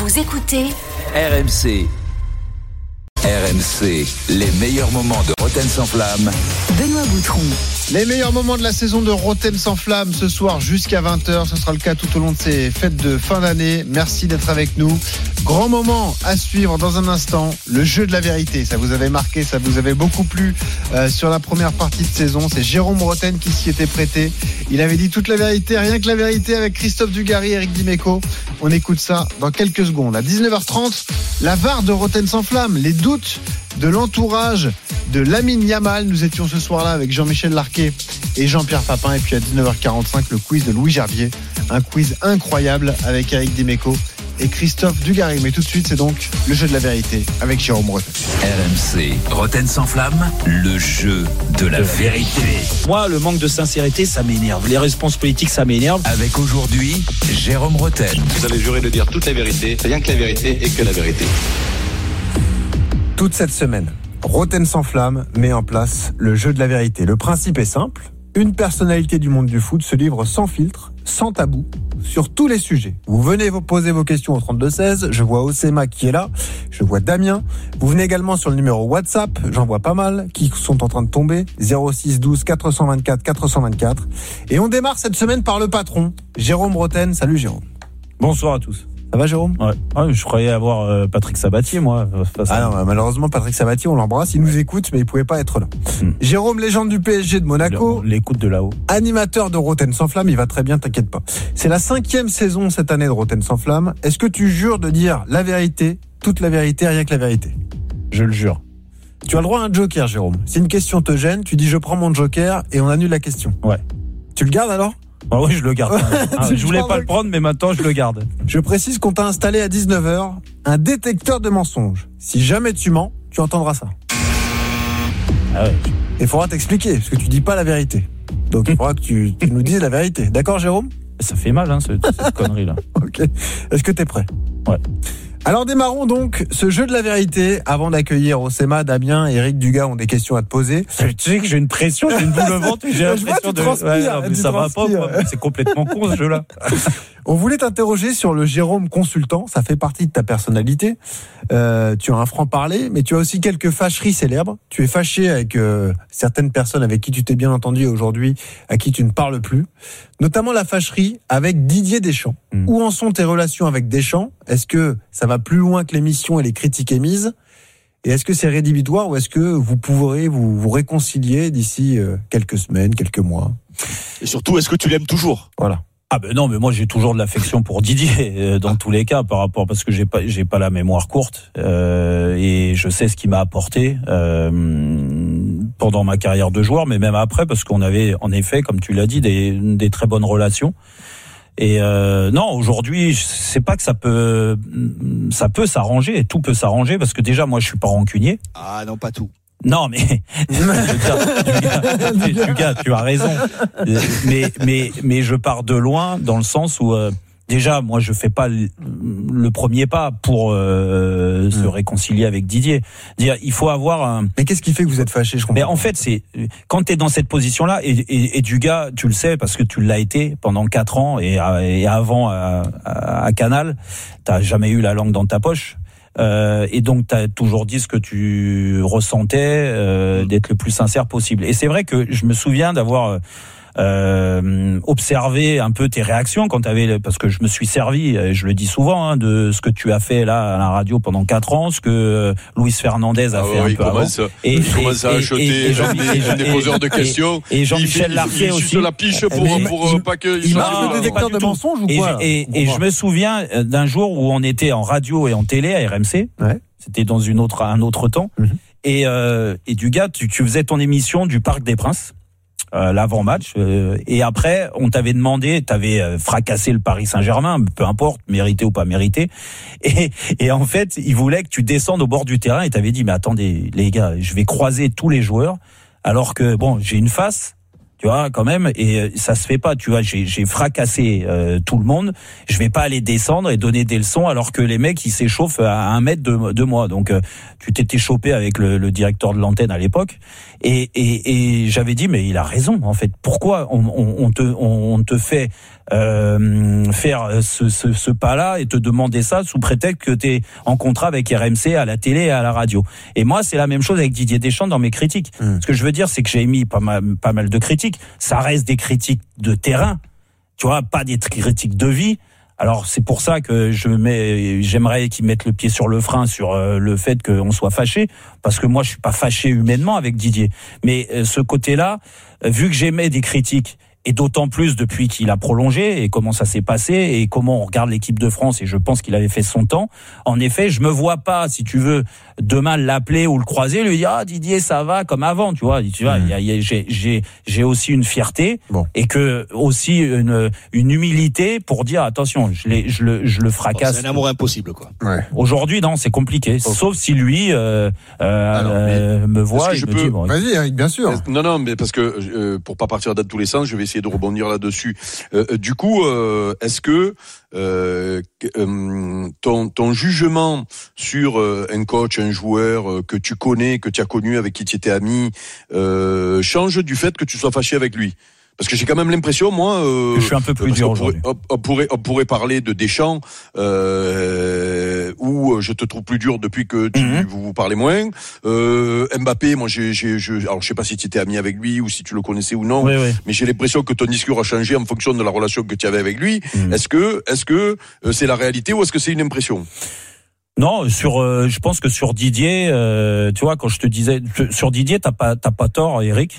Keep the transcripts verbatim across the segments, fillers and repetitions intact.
Vous écoutez R M C. R M C, les meilleurs moments de Roten sans flamme. Benoît Boutron. Les meilleurs moments de la saison de Roten sans flamme ce soir jusqu'à vingt heures. Ce sera le cas tout au long de ces fêtes de fin d'année. Merci d'être avec nous. Grand moment à suivre dans un instant. Le jeu de la vérité. Ça vous avait marqué, ça vous avait beaucoup plu euh, sur la première partie de saison. C'est Jérôme Roten qui s'y était prêté. Il avait dit toute la vérité, rien que la vérité avec Christophe Dugarry et Eric Dimeco. On écoute ça dans quelques secondes. À dix-neuf heures trente, la V A R de Roten sans flamme. Les doutes de l'entourage de Lamine Yamal. Nous étions ce soir-là avec Jean-Michel Larquet et Jean-Pierre Papin. Et puis à dix-neuf heures quarante-cinq, le quiz de Louis Gerbier. Un quiz incroyable avec Eric Dimeco et Christophe Dugarry. Mais tout de suite, c'est donc le jeu de la vérité avec Jérôme Roten. R M C, Roten sans flamme, le jeu de la vérité. Moi, le manque de sincérité, ça m'énerve. Les réponses politiques, ça m'énerve. Avec aujourd'hui, Jérôme Roten. Vous avez juré de dire toute la vérité, rien que la vérité et que la vérité. Toute cette semaine, Roten sans flamme met en place le jeu de la vérité. Le principe est simple. Une personnalité du monde du foot se livre sans filtre, sans tabou, sur tous les sujets. Vous venez vous poser vos questions au trente-deux seize. Je vois Osema qui est là. Je vois Damien. Vous venez également sur le numéro WhatsApp. J'en vois pas mal qui sont en train de tomber. zéro six douze quatre cent vingt-quatre quatre cent vingt-quatre. Et on démarre cette semaine par le patron, Jérôme Roten. Salut Jérôme. Bonsoir à tous. Ça va Jérôme ? Ouais. Ah, je croyais avoir euh, Patrick Sabatier, moi. Face à... Ah non, malheureusement, Patrick Sabatier, on l'embrasse. Il nous écoute, mais il pouvait pas être là. Hmm. Jérôme, légende du P S G de Monaco. On l'écoute de là-haut. Animateur de Roten sans flamme, il va très bien, t'inquiète pas. C'est la cinquième saison cette année de Roten sans flamme. Est-ce que tu jures de dire la vérité, toute la vérité, rien que la vérité ? Je le jure. Tu as le droit à un joker, Jérôme. Si une question te gêne, tu dis je prends mon joker et on annule la question. Ouais. Tu le gardes alors ? Ah oui, je le garde. Ah, je voulais pas le prendre, mais maintenant je le garde. Je précise qu'on t'a installé à dix-neuf heures un détecteur de mensonges. Si jamais tu mens, tu entendras ça. Ah ouais. Il faudra t'expliquer, parce que tu dis pas la vérité. Donc il faudra que tu, tu nous dises la vérité. D'accord, Jérôme ? Ça fait mal, hein, cette, cette connerie-là. Ok. Est-ce que t'es prêt ? Ouais. Alors démarrons donc ce jeu de la vérité. Avant d'accueillir Osema, Damien et Eric Dugas ont des questions à te poser. Tu sais que j'ai une pression, j'ai une boule au ventre, j'ai l'impression de... Ouais, non, mais ça va pas, quoi. C'est complètement con ce jeu-là. On voulait t'interroger sur le Jérôme consultant, ça fait partie de ta personnalité. Euh, tu as un franc-parler, mais tu as aussi quelques fâcheries célèbres. Tu es fâché avec euh, certaines personnes avec qui tu t'es bien entendu et aujourd'hui à qui tu ne parles plus. Notamment la fâcherie avec Didier Deschamps. Mmh. Où en sont tes relations avec Deschamps ? Est-ce que ça va plus loin que l'émission et les critiques émises ? Et est-ce que c'est rédhibitoire ou est-ce que vous pourrez vous, vous réconcilier d'ici euh, quelques semaines, quelques mois ? Et surtout, est-ce que tu l'aimes toujours ? Voilà. Ah ben non, mais moi j'ai toujours de l'affection pour Didier euh, dans tous les cas par rapport parce que j'ai pas j'ai pas la mémoire courte euh, et je sais ce qu'il m'a apporté euh, pendant ma carrière de joueur, mais même après parce qu'on avait en effet, comme tu l'as dit, des des très bonnes relations. Et euh, non, aujourd'hui, c'est pas que ça peut ça peut s'arranger, et tout peut s'arranger parce que déjà moi je suis pas rancunier. Ah non, pas tout. Non, mais je veux dire, du gars, du gars, tu as raison. Mais mais mais je pars de loin dans le sens où euh, déjà moi je fais pas le, le premier pas pour euh, mmh. se réconcilier avec Didier. Dire il faut avoir un. Mais qu'est-ce qui fait que vous êtes fâché, je comprends. Mais en fait c'est quand tu es dans cette position-là et, et, et du gars, tu le sais parce que tu l'as été pendant quatre ans et, et avant à, à, à Canal, t'as jamais eu la langue dans ta poche. Euh, et donc tu as toujours dit ce que tu ressentais, euh, d'être le plus sincère possible. Et c'est vrai que je me souviens d'avoir euh, observé un peu tes réactions quand tu avais, parce que je me suis servi, je le dis souvent, hein, de ce que tu as fait là à la radio pendant quatre ans, ce que Luis Fernandez a ah fait ouais, un peu avant. Et il commence à acheter des poseurs de questions. Et, et Jean-Michel Larquet aussi. Il se la piche pour, mais, pour, pour pas que... Il marche le détecteur de mensonges ou quoi ? Et, et, et je me souviens d'un jour où on était en radio et en télé à R M C. Ouais. C'était dans une autre, un autre temps. Mm-hmm. Et, euh, et du gars, tu, tu faisais ton émission du Parc des Princes, euh, l'avant-match. Euh, et après, on t'avait demandé, t'avais euh, fracassé le Paris Saint-Germain, peu importe, mérité ou pas mérité. Et, et en fait, il voulait que tu descendes au bord du terrain et t'avais dit, mais attendez, les gars, je vais croiser tous les joueurs, alors que, bon, j'ai une face. Tu vois, quand même, et ça se fait pas. Tu vois, j'ai, j'ai fracassé euh, tout le monde. Je vais pas aller descendre et donner des leçons alors que les mecs ils s'échauffent à un mètre de, de moi. Donc, euh, tu t'étais chopé avec le, le directeur de l'antenne à l'époque, et, et, et j'avais dit mais il a raison en fait. Pourquoi on, on, on te on te fait euh, faire ce, ce, ce pas-là et te demander ça sous prétexte que t'es en contrat avec R M C à la télé et à la radio. Et moi, c'est la même chose avec Didier Deschamps dans mes critiques. Mmh. Ce que je veux dire, c'est que j'ai émis pas mal, pas mal de critiques. Ça reste des critiques de terrain, tu vois, pas des critiques de vie. Alors c'est pour ça que je mets, j'aimerais qu'ils mettent le pied sur le frein sur euh, le fait qu'on soit fâché, parce que moi je suis pas fâché humainement avec Didier. Mais euh, ce côté-là, euh, vu que j'émets des critiques, et d'autant plus depuis qu'il a prolongé et comment ça s'est passé et comment on regarde l'équipe de France, et je pense qu'il avait fait son temps. En effet, je me vois pas, si tu veux, demain l'appeler ou le croiser, lui dire ah Didier ça va comme avant, tu vois. Tu vois, mmh. y a, y a, j'ai, j'ai, j'ai aussi une fierté bon. et que aussi une, une humilité pour dire attention, je, l'ai, je le, je le fracasse. Bon, c'est un amour impossible quoi. Ouais. Aujourd'hui non, c'est compliqué. Oh. Sauf si lui euh, euh, Alors, euh, me voit et me peux... dit bon. Vas-y Eric, bien sûr. Non non, mais parce que euh, pour pas partir dans tous les sens, je vais essayer de rebondir là-dessus. Euh, du coup, euh, est-ce que euh, euh, ton, ton jugement sur euh, un coach, un joueur euh, que tu connais, que tu as connu, avec qui tu étais ami, euh, change du fait que tu sois fâché avec lui? Parce que j'ai quand même l'impression, moi, euh, je suis un peu plus dur aujourd'hui. On, on pourrait, on pourrait parler de Deschamps, euh, où je te trouve plus dur depuis que tu, mm-hmm. vous vous parlez moins. Euh, Mbappé, moi, j'ai, j'ai, je, alors je sais pas si tu étais ami avec lui ou si tu le connaissais ou non, oui, oui. mais j'ai l'impression que ton discours a changé en fonction de la relation que tu avais avec lui. Mm-hmm. Est-ce que, est-ce que c'est la réalité ou est-ce que c'est une impression? Non, sur, euh, je pense que sur Didier, euh, tu vois, quand je te disais, sur Didier, t'as pas, t'as pas tort, Eric.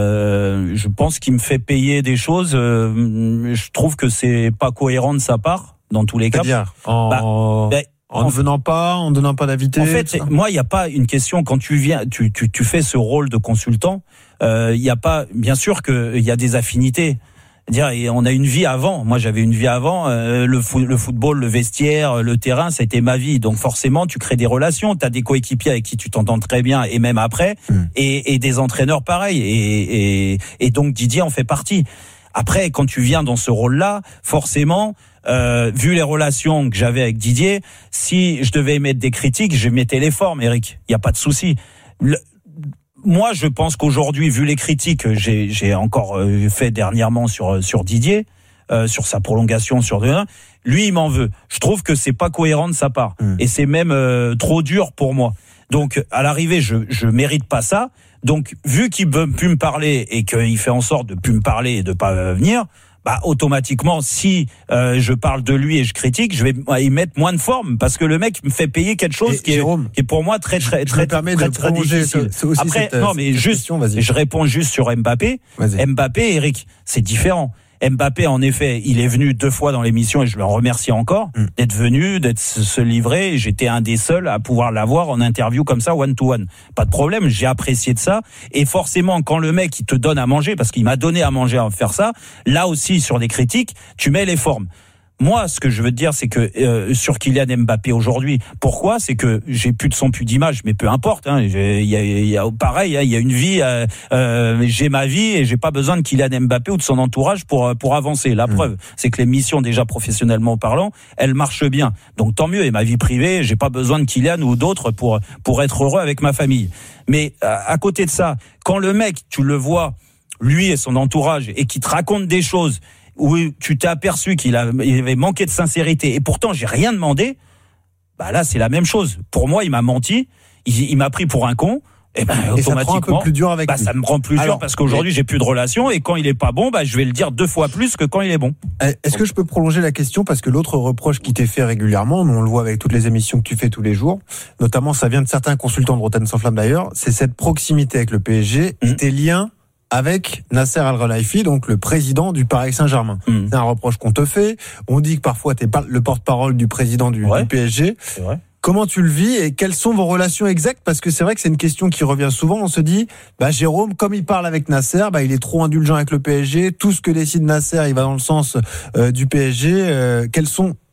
Euh, je pense qu'il me fait payer des choses. Euh, je trouve que c'est pas cohérent de sa part dans tous les cas. C'est-à-dire, en, bah, bah, en ne venant pas, en donnant pas d'invité. En fait, moi, il y a pas une question quand tu viens, tu, tu, tu fais ce rôle de consultant. Il euh, y a pas, bien sûr que il y a des affinités. Dire, et on a une vie avant. Moi, j'avais une vie avant. Euh, le, fo- le football, le vestiaire, le terrain, ça a été ma vie. Donc, forcément, tu crées des relations. T'as des coéquipiers avec qui tu t'entends très bien, et même après, mmh. et, et des entraîneurs pareils. Et, et, et donc, Didier en fait partie. Après, quand tu viens dans ce rôle-là, forcément, euh, vu les relations que j'avais avec Didier, si je devais émettre des critiques, je mettais les formes, Eric. Il y a pas de souci. Le, Moi, je pense qu'aujourd'hui, vu les critiques que j'ai, j'ai encore fait dernièrement sur sur Didier, euh, sur sa prolongation, sur lui, il m'en veut. Je trouve que c'est pas cohérent de sa part, mmh. et c'est même euh, trop dur pour moi. Donc, à l'arrivée, je je mérite pas ça. Donc, vu qu'il veut plus me parler et qu'il fait en sorte de plus me parler et de pas venir, bah automatiquement, si euh, je parle de lui et je critique, je vais y mettre moins de forme parce que le mec me fait payer quelque chose et qui, Jérôme, est, qui est pour moi très très je très me permets très, de très, très difficile. C'est aussi Après, cette, non mais cette juste, question, vas-y. je réponds juste sur Mbappé. Vas-y. Mbappé, Eric, c'est différent. Mbappé, en effet, il est venu deux fois dans l'émission et je le remercie encore mm. d'être venu, d'être se livrer. J'étais un des seuls à pouvoir l'avoir en interview comme ça, one to one. Pas de problème, j'ai apprécié de ça. Et forcément, quand le mec il te donne à manger, parce qu'il m'a donné à manger à faire ça, là aussi sur des critiques, tu mets les formes. Moi, ce que je veux te dire, c'est que euh, sur Kylian Mbappé aujourd'hui, pourquoi? C'est que j'ai plus de son, plus d'image, mais peu importe. Hein, il y a, il y a pareil, hein, il y a une vie. Euh, euh, j'ai ma vie et j'ai pas besoin de Kylian Mbappé ou de son entourage pour pour avancer. La mmh. preuve, c'est que les missions déjà professionnellement parlant, elles marchent bien. Donc tant mieux. Et ma vie privée, j'ai pas besoin de Kylian ou d'autres pour pour être heureux avec ma famille. Mais à, à côté de ça, quand le mec, tu le vois, lui et son entourage, et qui te raconte des choses où tu t'es aperçu qu'il avait manqué de sincérité et pourtant j'ai rien demandé, bah là c'est la même chose. Pour moi, il m'a menti, il, il m'a pris pour un con, et ben et automatiquement, ça te rend un peu plus dur avec bah lui. ça me rend plus Alors, dur parce qu'aujourd'hui mais... j'ai plus de relation et quand il est pas bon, bah je vais le dire deux fois plus que quand il est bon. Est-ce que je peux prolonger la question parce que l'autre reproche qui t'est fait régulièrement, nous on le voit avec toutes les émissions que tu fais tous les jours, notamment ça vient de certains consultants de Rotten sans flamme d'ailleurs, c'est cette proximité avec le P S G et mmh. tes liens avec Nasser Al-Khelaifi, donc le président du Paris Saint-Germain. Mmh. C'est un reproche qu'on te fait. On dit que parfois t'es pas le porte-parole du président du, ouais, du P S G. C'est vrai. Comment tu le vis et quelles sont vos relations exactes? Parce que c'est vrai que c'est une question qui revient souvent. On se dit, bah Jérôme, comme il parle avec Nasser, bah il est trop indulgent avec le P S G. Tout ce que décide Nasser, il va dans le sens euh, du P S G. Euh, quelles sont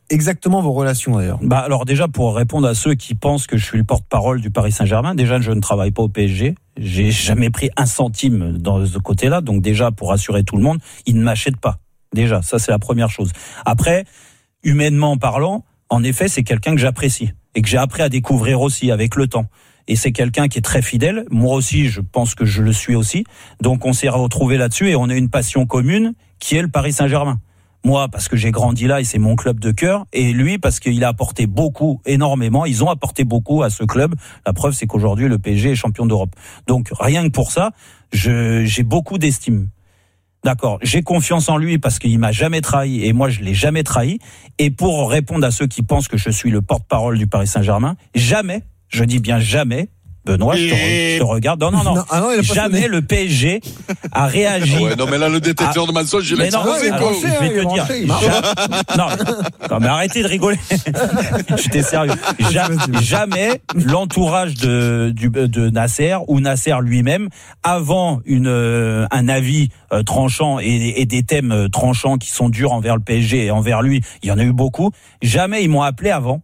exactement vos relations d'ailleurs? Bah alors déjà pour répondre à ceux qui pensent que je suis le porte-parole du Paris Saint-Germain, déjà je ne travaille pas au P S G, j'ai jamais pris un centime dans ce côté-là, donc déjà pour rassurer tout le monde, ils ne m'achètent pas. Déjà, ça c'est la première chose. Après, humainement parlant, en effet, c'est quelqu'un que j'apprécie et que j'ai appris à découvrir aussi avec le temps. Et c'est quelqu'un qui est très fidèle. Moi aussi, je pense que je le suis aussi. Donc, on s'est retrouvés là-dessus et on a une passion commune qui est le Paris Saint-Germain. Moi, parce que j'ai grandi là et c'est mon club de cœur. Et lui, parce qu'il a apporté beaucoup, énormément. Ils ont apporté beaucoup à ce club. La preuve, c'est qu'aujourd'hui, le P S G est champion d'Europe. Donc, rien que pour ça, je, j'ai beaucoup d'estime. D'accord, j'ai confiance en lui parce qu'il m'a jamais trahi et moi je l'ai jamais trahi. Et pour répondre à ceux qui pensent que je suis le porte-parole du Paris Saint-Germain, jamais, je dis bien jamais, Benoît, je te, re- je te regarde. Non, non, non. non, ah non jamais sonné. Le P S G a réagi. Ouais, non, mais là, le détecteur à... de mensonges, j'ai l'explosé, quoi. Je vais te dire. Non, non, mais arrêtez de rigoler. J'étais sérieux. Jamais, jamais l'entourage de, du, de Nasser ou Nasser lui-même, avant une, euh, un avis euh, tranchant et, et des thèmes euh, tranchants qui sont durs envers le P S G et envers lui, il y en a eu beaucoup. Jamais ils m'ont appelé avant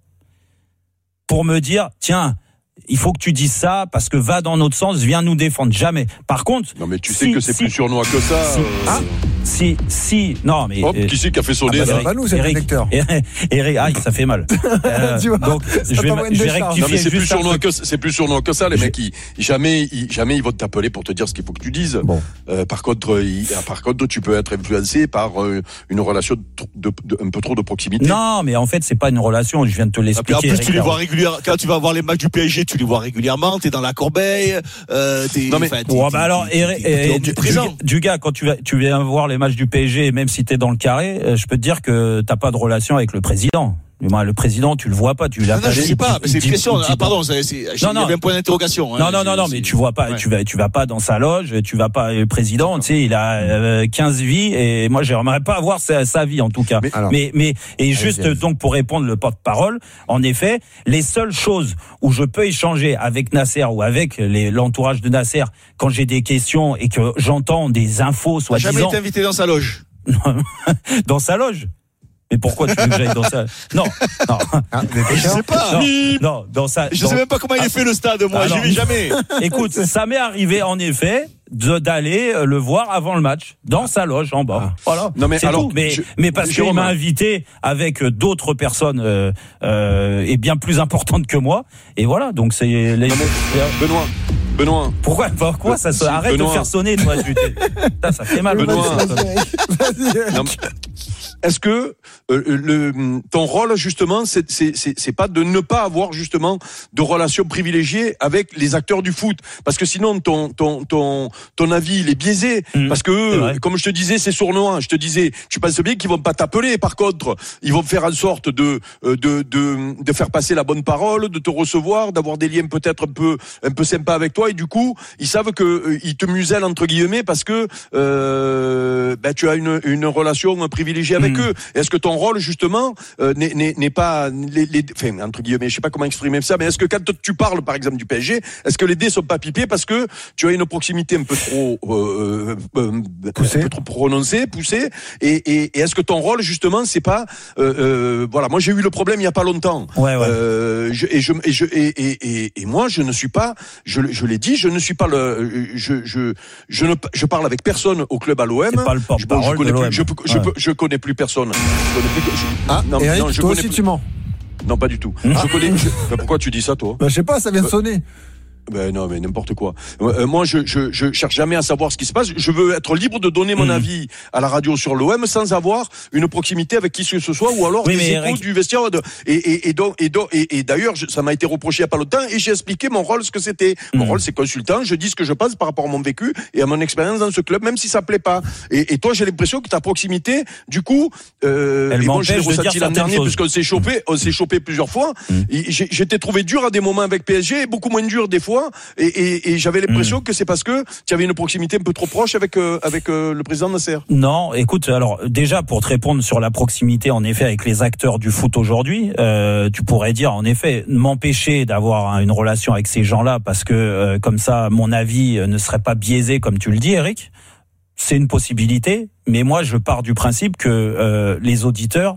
pour me dire, tiens, il faut que tu dises ça parce que va dans notre sens, viens nous défendre. Jamais. Par contre, non mais tu si, sais que c'est si, plus sournois que ça. Si, euh... ah, si, si, non mais. Hop, euh, qui c'est qui a fait sonner? Ah bah, c'est pas nous, c'est Eric, le lecteur. Eric, Eric, ah, ça fait mal. Euh, tu vois, donc je vais, je vais rectifier. Non mais c'est plus sournois que c'est plus sournois que ça. Les je... mecs, ils, jamais, ils, jamais ils vont t'appeler pour te dire ce qu'il faut que tu dises. Bon. Euh, par contre, ils, par contre, tu peux être influencé par euh, une relation de, de, de, un peu trop de proximité. Non, mais en fait, c'est pas une relation. Je viens de te l'expliquer. En plus, Eric, tu les vois régulièrement. Quand tu vas voir les matchs du P S G, tu les vois régulièrement. T'es dans la corbeille, euh, t'es, non mais, t'es, oh, bah alors, t'es, t'es, t'es, t'es, t'es du, du gars, quand tu vas, tu viens voir les matchs du P S G, même si t'es dans le carré, je peux te dire que t'as pas de relation avec le président. Le président, tu le vois pas, tu l'as pas. Non, je sais pas, mais c'est une question. Ah, pardon, c'est, c'est, non, il y avait un point d'interrogation. Non, hein, non, non, non, mais tu vois pas, ouais. tu vas, tu vas pas dans sa loge, tu vas pas, le président, tu sais, il a euh, quinze vies et moi, j'aimerais pas avoir sa, sa vie, en tout cas. Mais, alors, mais, mais, et juste, allez, donc, pour répondre le porte-parole, en effet, les seules choses où je peux échanger avec Nasser ou avec les, l'entourage de Nasser quand j'ai des questions et que j'entends des infos, soit disant. Jamais été invité dans sa loge. Dans sa loge? Mais pourquoi tu veux que j'aille dans ça? Non, non. Ah, je sais pas. Non, non dans ça. Je dans... sais même pas comment il est fait le stade, moi. Alors, j'y vais jamais. Écoute, ça m'est arrivé en effet de, d'aller le voir avant le match dans sa loge en bas. Ah. Voilà. Non mais c'est alors, tout. Mais, je, mais parce qu'il m'a invité avec d'autres personnes euh, euh, et bien plus importantes que moi. Et voilà. Donc c'est les. Non, mais, Benoît. Benoît. Pourquoi, pourquoi ça se... Arrête Benoît. de faire sonner, toi, Putain, ça fait mal. Benoît. Non, est-ce que euh, le, ton rôle, justement, c'est, c'est, c'est, c'est pas de ne pas avoir, justement, de relations privilégiées avec les acteurs du foot? Parce que sinon, ton, ton, ton, ton avis, il est biaisé. Mmh. Parce que, comme je te disais, c'est sournois. Je te disais, tu penses bien qu'ils vont pas t'appeler. Par contre, ils vont faire en sorte de, de, de, de faire passer la bonne parole, de te recevoir, d'avoir des liens peut-être un peu, un peu sympas avec toi. Et du coup, ils savent que euh, ils te musellent, entre guillemets, parce que euh, ben, tu as une, une relation privilégiée avec mmh. eux. Est-ce que ton rôle, justement, euh, n'est, n'est, n'est pas les, les, enfin, entre guillemets, je sais pas comment exprimer ça, mais est-ce que quand tu parles, par exemple, du P S G, est-ce que les dés sont pas pipés parce que tu as une proximité un peu trop euh, euh, un peu trop prononcée, poussée, et, et, et est-ce que ton rôle, justement, c'est pas euh, euh, voilà, moi j'ai eu le problème il y a pas longtemps, ouais, ouais. Euh, je, et je et je et, et, et, et moi je ne suis pas, je, je l'ai dit, je ne suis pas le, je je je ne je parle avec personne au club à l'O M. C'est pas le porte-parole je, bon, je connais de l'O M. plus, je, je, ouais. je, je connais plus personne. Je connais plus, je, ah, non, Eric, non, je toi connais aussi plus. tu mens. Non, pas du tout. Ah. Je connais. Je, bah, pourquoi tu dis ça, toi? Bah, je sais pas, ça vient de sonner. Ben non, mais n'importe quoi. Euh, moi, je, je, je cherche jamais à savoir ce qui se passe. Je veux être libre de donner mon mmh. avis à la radio sur l'O M sans avoir une proximité avec qui que ce soit, ou alors oui, des échos Eric... du vestiaire. De... Et, et, et, donc, et, donc, et, et d'ailleurs, je, ça m'a été reproché il y a pas longtemps, et j'ai expliqué mon rôle, ce que c'était. Mmh. Mon rôle, c'est consultant. Je dis ce que je pense par rapport à mon vécu et à mon expérience dans ce club, même si ça plaît pas. Et, et toi, j'ai l'impression que ta proximité, du coup, euh, Elle et bon, je l'ai ressenti l'an dernier, puisqu'on s'est chopé, mmh. on s'est chopé plusieurs fois. Mmh. Et j'ai, j'étais trouvé dur à des moments avec P S G, beaucoup moins dur des fois. Et, et Et, et j'avais l'impression mmh. que c'est parce que tu avais une proximité un peu trop proche avec euh, avec euh, le président Nasser. Non, écoute, alors déjà pour te répondre sur la proximité, en effet, avec les acteurs du foot aujourd'hui, euh, tu pourrais dire en effet m'empêcher d'avoir une relation avec ces gens-là parce que euh, comme ça, mon avis ne serait pas biaisé, comme tu le dis, Eric. C'est une possibilité, mais moi je pars du principe que euh, les auditeurs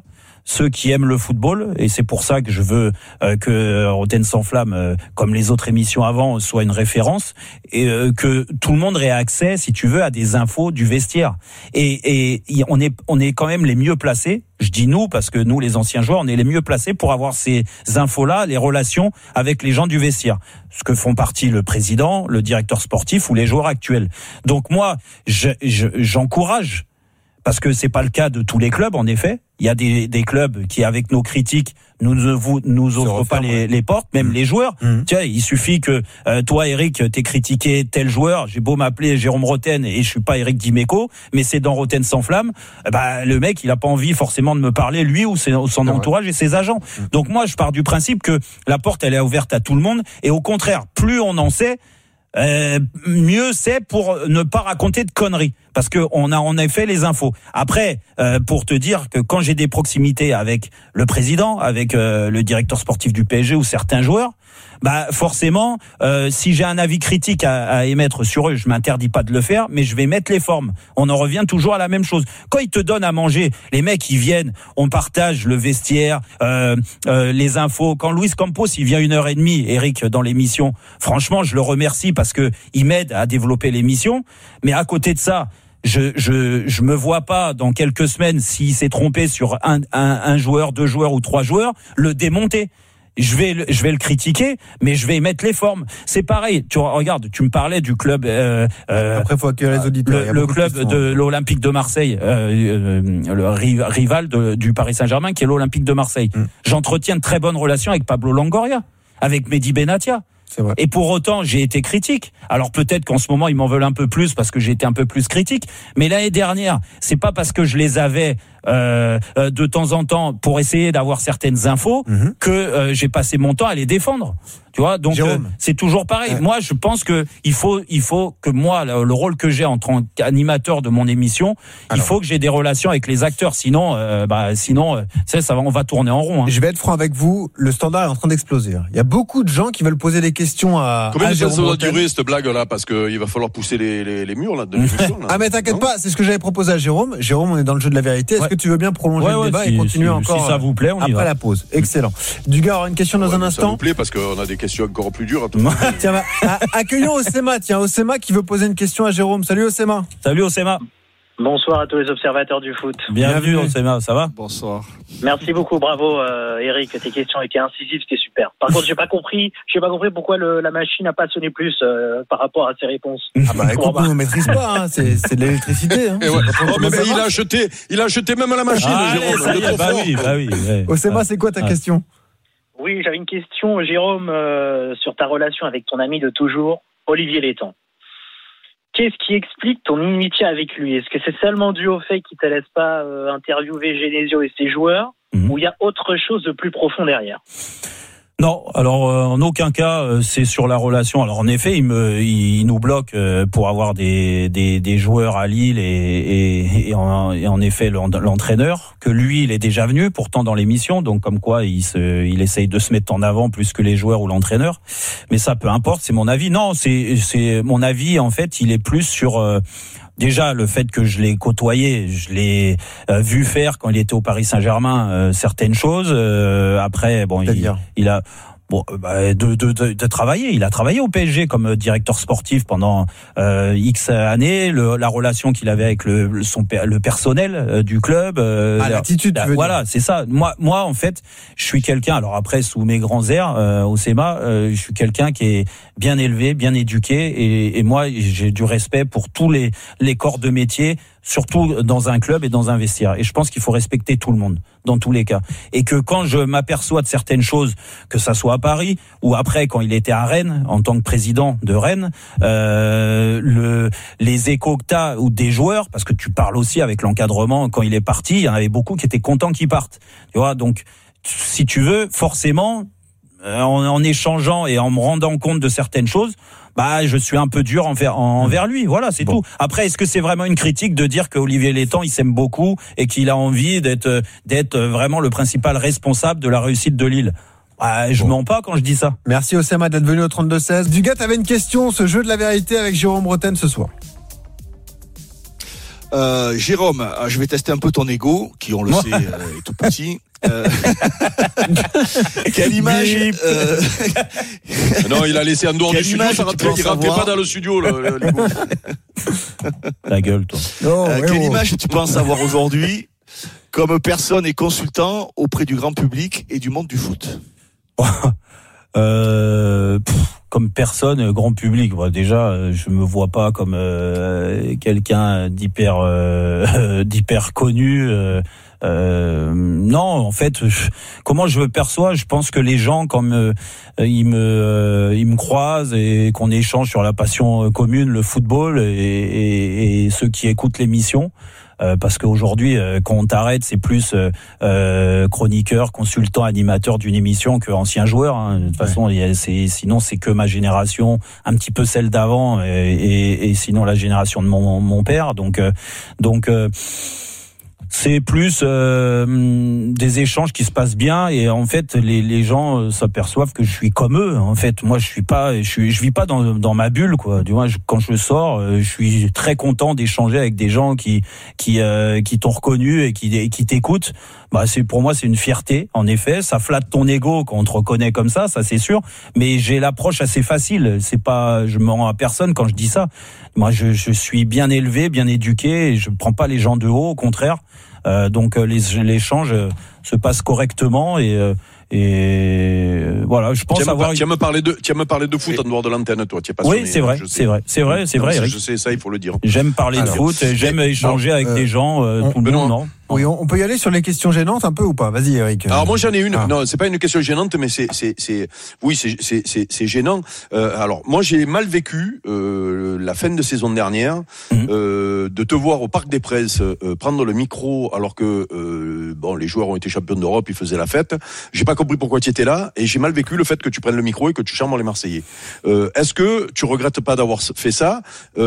ceux qui aiment le football, et c'est pour ça que je veux euh, que Rotten sans flamme, euh, comme les autres émissions avant, soit une référence, et euh, que tout le monde ait accès, si tu veux, à des infos du vestiaire. Et, et on est on est quand même les mieux placés. Je dis nous parce que nous, les anciens joueurs, on est les mieux placés pour avoir ces infos-là, les relations avec les gens du vestiaire, ce que font partie le président, le directeur sportif ou les joueurs actuels. Donc moi, je, je, j'encourage. Parce que c'est pas le cas de tous les clubs, en effet. Il y a des, des clubs qui, avec nos critiques, nous ne vous, nous ouvrent pas les, les portes, même mmh. les joueurs. Mmh. Tiens, il suffit que euh, toi, Eric, t'aies critiqué tel joueur. J'ai beau m'appeler Jérôme Rotten et je suis pas Eric Dimeco, mais c'est dans Rotten sans flamme. Bah, le mec, il a pas envie forcément de me parler, lui ou son c'est entourage vrai. Et ses agents. Mmh. Donc moi, je pars du principe que la porte, elle est ouverte à tout le monde. Et au contraire, plus on en sait, Euh, mieux c'est pour ne pas raconter de conneries, parce que on a en effet les infos. Après, euh, pour te dire que quand j'ai des proximités avec le président, avec euh, le directeur sportif du P S G ou certains joueurs, bah forcément, euh, si j'ai un avis critique à, à émettre sur eux, je m'interdis pas de le faire, mais je vais mettre les formes. On en revient toujours à la même chose. Quand ils te donnent à manger, les mecs ils viennent, on partage le vestiaire, euh, euh, les infos. Quand Luis Campos il vient une heure et demie, Eric dans l'émission, franchement je le remercie parce que il m'aide à développer l'émission. Mais à côté de ça, je je je me vois pas dans quelques semaines, s'il s'est trompé sur un, un un joueur, deux joueurs ou trois joueurs, le démonter. Je vais, le, je vais le critiquer, mais je vais y mettre les formes. C'est pareil. Tu regarde, tu me parlais du club. Euh, euh, Après, faut accueillir les auditeurs. Le, le club de, de l'Olympique de Marseille, euh, euh, le rival de, du Paris Saint-Germain, qui est l'Olympique de Marseille. Mm. J'entretiens de très bonnes relations avec Pablo Longoria, avec Mehdi Benatia. C'est vrai. Et pour autant, j'ai été critique. Alors peut-être qu'en ce moment, ils m'en veulent un peu plus parce que j'ai été un peu plus critique. Mais l'année dernière, c'est pas parce que je les avais euh, euh, de temps en temps pour essayer d'avoir certaines infos mmh. que euh, j'ai passé mon temps à les défendre. Tu vois, donc euh, c'est toujours pareil. Ouais. Moi, je pense que il faut, il faut que moi, le, le rôle que j'ai en tant qu'animateur de mon émission, alors, il faut que j'ai des relations avec les acteurs. Sinon, euh, bah, sinon, euh, ça, ça va, on va tourner en rond. Hein. Je vais être franc avec vous. Le standard est en train d'exploser. Il y a beaucoup de gens qui veulent poser des questions à. Combien à de temps ça va durer durer cette blague là, parce qu'il va falloir pousser les, les, les murs là de l'émission. Là. Ah mais t'inquiète pas, c'est ce que j'avais proposé à Jérôme. Jérôme, on est dans le jeu de la vérité. Est-ce ouais. que tu veux bien prolonger ouais, le ouais, débat si, et continuer si, encore si ça vous plaît, on y après va. la pause. Excellent. Dugas aura une question dans ouais, un instant. Ça vous plaît parce qu'on a des questions encore plus dures. Tiens, bah, accueillons Osema. Tiens, Osema qui veut poser une question à Jérôme. Salut Osema. Salut Osema. Bonsoir à tous les observateurs du foot. Bienvenue Osema, ça va? Bonsoir. Merci beaucoup, bravo euh, Eric, tes questions étaient incisives, c'était super. Par contre, j'ai pas compris, j'ai pas compris pourquoi le, la machine n'a pas sonné plus euh, par rapport à ses réponses. Ah bah écoute, nous on maîtrise pas, hein. c'est, c'est de l'électricité. Hein. Ouais. Oh, mais, mais il a acheté, il a acheté même la machine. Ah, Jérôme, allez, ça y est, bah oui, bah oui. Ouais. Osema, c'est quoi ta ah. question? Oui, j'avais une question, Jérôme, euh, sur ta relation avec ton ami de toujours, Olivier Létang. Qu'est-ce qui explique ton inimitié avec lui? Est-ce que c'est seulement dû au fait qu'il ne te laisse pas euh, interviewer Genesio et ses joueurs, mmh. ou il y a autre chose de plus profond derrière? Non, alors euh, en aucun cas euh, c'est sur la relation. Alors en effet, il me, il, il nous bloque euh, pour avoir des, des des joueurs à Lille et et, et, en, et en effet l'entraîneur que lui il est déjà venu pourtant dans l'émission, donc comme quoi il se il essaye de se mettre en avant plus que les joueurs ou l'entraîneur. Mais ça peu importe, c'est mon avis. Non, c'est c'est mon avis en fait, il est plus sur euh, déjà, le fait que je l'ai côtoyé, je l'ai euh, vu faire quand il était au Paris Saint-Germain euh, certaines choses. Euh, après, bon, il, il a bon, bah, de, de, de, de travailler. Il a travaillé au P S G comme directeur sportif pendant euh, X années. Le, la relation qu'il avait avec le, son, le personnel euh, du club. Euh, ah, l'attitude, tu veux voilà, dire. C'est ça. Moi, moi, en fait, je suis quelqu'un. Alors après, sous mes grands airs, euh, au S E M A, euh, je suis quelqu'un qui est bien élevé, bien éduqué, et, et moi, j'ai du respect pour tous les, les corps de métier, surtout dans un club et dans un vestiaire. Et je pense qu'il faut respecter tout le monde, dans tous les cas. Et que quand je m'aperçois de certaines choses, que ça soit à Paris, ou après, quand il était à Rennes, en tant que président de Rennes, euh, le, les échos que t'as, ou des joueurs, parce que tu parles aussi avec l'encadrement, quand il est parti, il y en avait beaucoup qui étaient contents qu'il parte. Tu vois, donc, si tu veux, forcément, en, en échangeant et en me rendant compte de certaines choses, bah, je suis un peu dur envers, envers lui. Voilà, c'est bon. Tout. Après, est-ce que c'est vraiment une critique de dire qu'Olivier Létang, il s'aime beaucoup et qu'il a envie d'être, d'être vraiment le principal responsable de la réussite de Lille? Bah, je bon. mens pas quand je dis ça. Merci Osama d'être venu au trente-deux seize. Dugas, t'avais une question, ce jeu de la vérité avec Jérôme Rotten ce soir. Euh, Jérôme, je vais tester un peu ton ego, qui on le sait euh, est tout petit. Euh... Quelle image euh... Non, il a laissé en dehors du studio, ça rentrait, il rentrait pas dans le studio. Là, l'ego. Ta gueule, toi. Oh, euh, ouais, quelle oh. image tu penses avoir aujourd'hui comme personne et consultant auprès du grand public et du monde du foot? Euh, pff, comme personne, grand public. Bon, déjà, je me vois pas comme euh, quelqu'un d'hyper euh, d'hyper connu. Euh, euh, non, en fait, je, comment je me perçois, je pense que les gens, comme euh, ils me euh, ils me croisent et qu'on échange sur la passion commune, le football, et, et, et ceux qui écoutent l'émission. Euh, parce qu'aujourd'hui, euh, quand on t'arrête, c'est plus euh, euh, chroniqueur, consultant, animateur d'une émission que ancien joueur. Hein. De toute ouais. façon, il y a, c'est, sinon c'est que ma génération, un petit peu celle d'avant, et, et, et sinon la génération de mon, mon père. Donc, euh, donc. Euh, c'est plus euh, des échanges qui se passent bien et en fait les les gens s'aperçoivent que je suis comme eux. En fait, moi je suis pas, je suis, je vis pas dans dans ma bulle quoi. Du moins, je, quand je sors, je suis très content d'échanger avec des gens qui qui euh, qui t'ont reconnu et qui et qui t'écoutent. Bah c'est pour moi c'est une fierté. En effet, ça flatte ton ego quand on te reconnaît comme ça, ça c'est sûr. Mais j'ai l'approche assez facile. C'est pas, je me rends à personne quand je dis ça. Moi, je je suis bien élevé, bien éduqué. Et je prends pas les gens de haut, au contraire. Euh, donc les l'échange se passe correctement et euh, et voilà, je pense tiens avoir. Me, tiens me parler de, tiens me parler de foot en dehors de l'antenne, toi. Tu es passionné. Oui, c'est vrai, c'est vrai, c'est vrai, c'est vrai. Je sais ça, il faut le dire. J'aime parler Alors, de foot, j'aime échanger non, avec euh, des gens. Euh, on, tout le monde, non. Oui, on peut y aller sur les questions gênantes un peu ou pas? Vas-y, Eric. Alors moi j'en ai une. Ah. Non, c'est pas une question gênante, mais c'est c'est c'est oui c'est c'est c'est, c'est gênant. Euh, alors moi j'ai mal vécu euh, la fin de saison dernière mmh. euh, de te voir au Parc des Princes euh, prendre le micro alors que euh, bon les joueurs ont été champions d'Europe, ils faisaient la fête. J'ai pas compris pourquoi tu étais là et j'ai mal vécu le fait que tu prennes le micro et que tu chambres les Marseillais. Euh, est-ce que tu regrettes pas d'avoir fait ça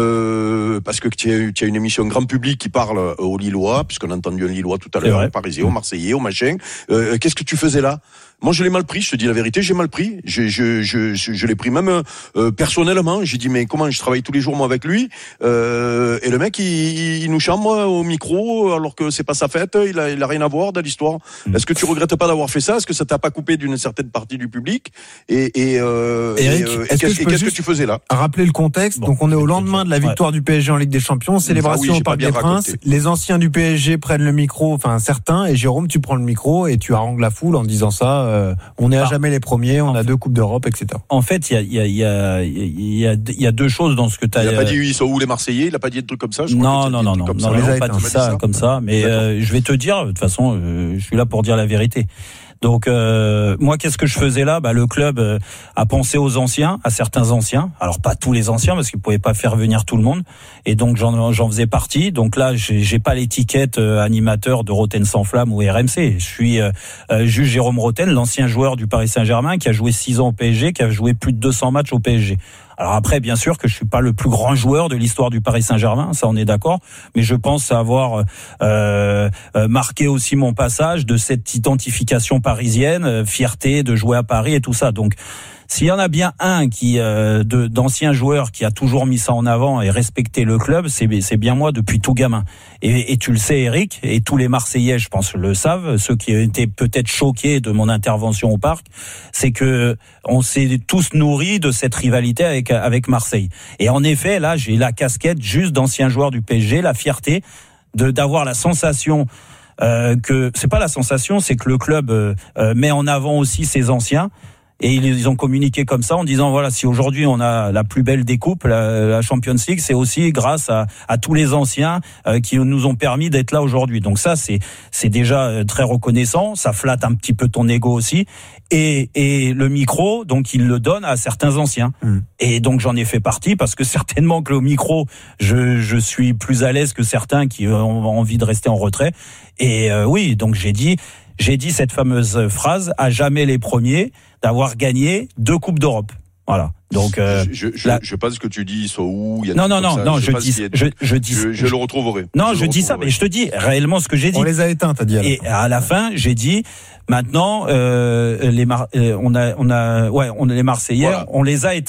euh, parce que tu as, tu as une émission grand public qui parle aux Lillois puisqu'on a entendu un Lillois tout à l'heure, aux Parisiens, aux Marseillais, aux machin. Euh, qu'est-ce que tu faisais là? Moi, je l'ai mal pris, je te dis la vérité, j'ai mal pris. Je, je, je, je, je l'ai pris même euh, personnellement. J'ai dit, mais comment je travaille tous les jours, moi, avec lui euh, et le mec, il, il nous chambre au micro, alors que c'est pas sa fête, il a, il a rien à voir dans l'histoire. Mmh. Est-ce que tu regrettes pas d'avoir fait ça? Est-ce que ça t'a pas coupé d'une certaine partie du public? Et, et, euh, Eric, et, euh, est-ce et que, qu'est-ce, et qu'est-ce que tu faisais là? Rappeler le contexte. Bon, donc, on est au lendemain de la victoire ouais. du P S G en Ligue des Champions, célébration ah oui, au Parc des Princes. Les anciens du P S G prennent le micro, enfin, certains, et Jérôme, tu prends le micro et tu harangues la foule en disant ça, euh, on est à jamais les premiers, on a deux Coupes d'Europe, et cetera. En fait, il y a, il y a, il y a, il y a, il y a deux choses dans ce que tu as. Il a pas dit ils sont où les Marseillais, il a pas dit des trucs comme ça. Je non, non, non, non, non, non, il a pas dit ça comme ça. Mais euh, je vais te dire, de toute façon, euh, je suis là pour dire la vérité. Donc euh, moi, qu'est-ce que je faisais là? Bah le club euh, a pensé aux anciens, à certains anciens. Alors pas tous les anciens parce qu'ils pouvaient pas faire venir tout le monde. Et donc j'en, j'en faisais partie. Donc là, j'ai, j'ai pas l'étiquette euh, animateur de Roten sans flamme ou R M C. Je suis euh, euh, juge Jérôme Roten, l'ancien joueur du Paris Saint-Germain qui a joué six ans au P S G, qui a joué plus de deux cents matchs au P S G. Alors après, bien sûr que je suis pas le plus grand joueur de l'histoire du Paris Saint-Germain, ça on est d'accord, mais je pense avoir euh, euh, marqué aussi mon passage de cette identification parisienne, euh, fierté de jouer à Paris et tout ça. Donc s'il y en a bien un qui euh, de, d'anciens joueurs qui a toujours mis ça en avant et respecté le club, c'est, c'est bien moi depuis tout gamin. Et, et tu le sais, Eric, et tous les Marseillais, je pense, le savent, ceux qui étaient peut-être choqués de mon intervention au Parc, c'est que on s'est tous nourris de cette rivalité avec avec Marseille. Et en effet, là, j'ai la casquette juste d'anciens joueurs du P S G, la fierté de d'avoir la sensation euh, que c'est pas la sensation, c'est que le club euh, met en avant aussi ses anciens. Et ils ont communiqué comme ça en disant voilà, si aujourd'hui on a la plus belle des coupes, la, la Champions League, c'est aussi grâce à, à tous les anciens euh, qui nous ont permis d'être là aujourd'hui. Donc ça, c'est c'est déjà très reconnaissant. Ça flatte un petit peu ton ego aussi. Et, et le micro, donc il le donne à certains anciens. Mmh. Et donc j'en ai fait partie parce que certainement que le micro, je, je suis plus à l'aise que certains qui ont envie de rester en retrait. Et euh, oui, donc j'ai dit. J'ai dit cette fameuse phrase, à jamais les premiers, d'avoir gagné deux Coupes d'Europe. Voilà. Donc, euh, je, je, la... je sais pas ce que tu dis, soit où, il y a non, non, non, non, je, je dis, je, je dis, je, je le retrouverai. Non, je, je dis ça, mais je te dis réellement ce que j'ai dit. On les a éteints, t'as dit. Et à la fin, j'ai dit, maintenant, euh, les Mar... on a, on a, ouais, on a les Marseillais, voilà. On les a éteints.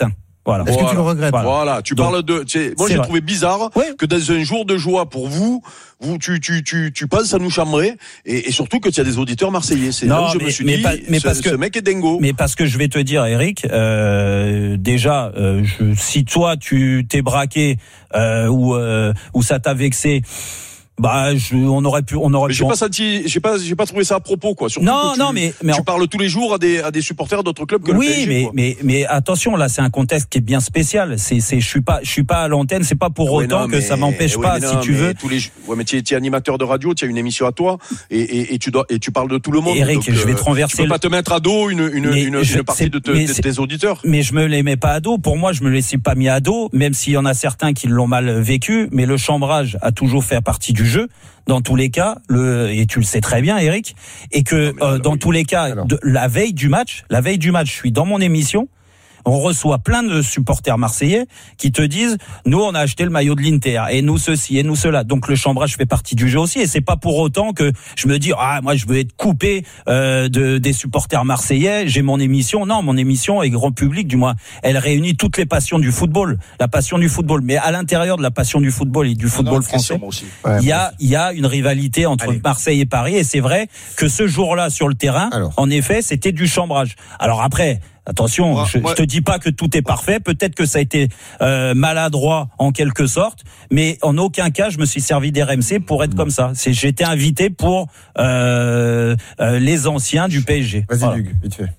Voilà. Est-ce que tu le regrettes? Voilà, voilà. Tu Donc, parles de. Tu sais, moi, c'est j'ai vrai. trouvé bizarre Ouais. que dans un jour de joie pour vous, vous, tu, tu, tu, tu penses à nous chambrer, et, et surtout que tu as des auditeurs marseillais. C'est Non, là où je mais- me suis mais dit, pas- mais ce, parce que- ce mec est dingo. Mais parce que je vais te dire, Eric, euh, déjà, euh, je, si toi tu t'es braqué euh, ou euh, ou ça t'a vexé, bah, je, on aurait pu, on aurait Mais pu. j'ai pas senti, j'ai pas, j'ai pas trouvé ça à propos, quoi. Surtout Non, que tu, non, mais mais tu en- parles tous les jours à des, à des supporters d'autres clubs que oui, le P S G. mais quoi. mais mais attention, là, c'est un contexte qui est bien spécial. C'est c'est, je suis pas, je suis pas à l'antenne. C'est pas pour Ouais, autant non, que mais- ça m'empêche ouais, pas, mais si non, tu mais veux. Tous les, ouais, mais tu es, tu es animateur de radio, tu as une émission à toi, et, et, et tu dois, et tu parles de tout le monde. Eric, donc, je vais euh, te renverser Tu peux le- pas te mettre à dos une, une, Mais une, je- une partie c'est- de, te- mais de c'est- tes auditeurs. Mais je me les mets pas à dos. Pour moi, je me laissais pas mis à dos, même s'il y en a certains qui l'ont mal vécu. Mais le chambrage a toujours fait partie du jeu. Dans tous les cas, le et tu le sais très bien, Eric, et que Non, mais là, euh, là, dans oui. tous les cas, Alors. de, la veille du match, la veille du match, je suis dans mon émission. On reçoit plein de supporters marseillais qui te disent nous on a acheté le maillot de l'Inter et nous ceci et nous cela. Donc le chambrage fait partie du jeu aussi, et c'est pas pour autant que je me dis ah moi je veux être coupé euh, de des supporters marseillais, j'ai mon émission. Non, mon émission est grand public, du moins elle réunit toutes les passions du football, la passion du football, mais à l'intérieur de la passion du football et du Non, football non, français, question, moi aussi. Ouais, il y a, il y a une rivalité entre Allez. Marseille et Paris, et c'est vrai que ce jour-là sur le terrain, Alors. en effet, c'était du chambrage. Alors après, attention, Moi- je, moi- je te dis pas que tout est parfait, peut-être que ça a été euh, maladroit en quelque sorte, mais en aucun cas je me suis servi d'R M C pour être comme ça. C'est, j'étais invité pour euh, euh, les anciens du P S G. Vas-y, Voilà. Hugues, vite fait.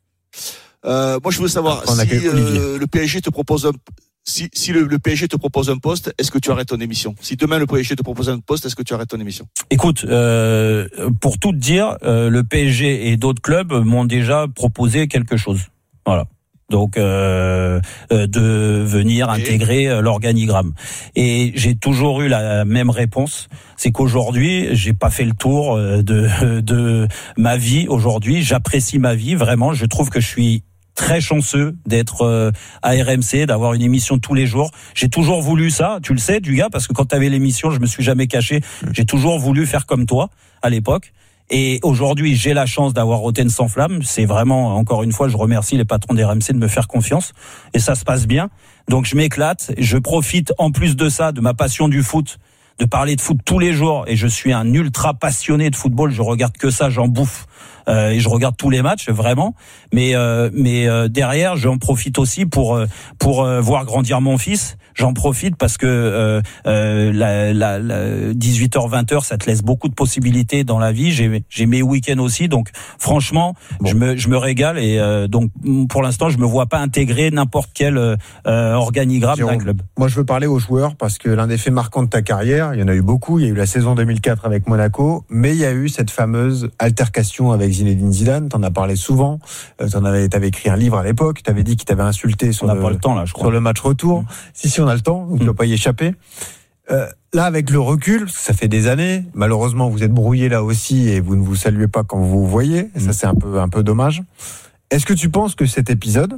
Euh, moi, je veux savoir Après, on si accueille Olivier. euh, le P S G te propose un, si, si le, le P S G te propose un poste, est-ce que tu arrêtes ton émission? Si demain le P S G te propose un poste, est-ce que tu arrêtes ton émission? Écoute, euh, pour tout te dire, euh, le P S G et d'autres clubs m'ont déjà proposé quelque chose. Voilà. Donc euh, euh, de venir Et intégrer euh, l'organigramme. Et j'ai toujours eu la même réponse, c'est qu'aujourd'hui, j'ai pas fait le tour euh, de de ma vie aujourd'hui, j'apprécie ma vie vraiment, je trouve que je suis très chanceux d'être euh, à R M C, d'avoir une émission tous les jours. J'ai toujours voulu ça, tu le sais, du gars, parce que quand tu avais l'émission, je me suis jamais caché. J'ai toujours voulu faire comme toi à l'époque. Et aujourd'hui, j'ai la chance d'avoir Rotten sans flamme. C'est vraiment, encore une fois, je remercie les patrons d'R M C de me faire confiance. Et ça se passe bien. Donc je m'éclate. Je profite en plus de ça, de ma passion du foot, de parler de foot tous les jours. Et je suis un ultra passionné de football. Je regarde que ça, j'en bouffe. Euh, et je regarde tous les matchs vraiment, mais euh, mais euh, derrière j'en profite aussi pour euh, pour euh, voir grandir mon fils. J'en profite parce que euh, euh, la, la, la dix-huit heures vingt heures ça te laisse beaucoup de possibilités dans la vie. J'ai j'ai mes week-ends aussi, donc franchement Bon. je me je me régale, et euh, donc pour l'instant je me vois pas intégrer n'importe quel euh, organigramme Jérôme, d'un club. Moi, je veux parler aux joueurs parce que l'un des faits marquants de ta carrière, il y en a eu beaucoup. Il y a eu la saison deux mille quatre avec Monaco, mais il y a eu cette fameuse altercation avec Zinedine Zidane. T'en as parlé souvent. Euh, T'en avais, t'avais écrit un livre à l'époque. T'avais dit qu'il t'avait insulté sur On n'a le, pas le temps là, je crois. sur le match retour. Mmh. Si, si, on a le temps. Donc, tu Mmh. ne dois pas y échapper. Euh, là, avec le recul, parce que ça fait des années. Malheureusement, vous êtes brouillé là aussi et vous ne vous saluez pas quand vous vous voyez. Et ça, c'est un peu, un peu dommage. Est-ce que tu penses que cet épisode,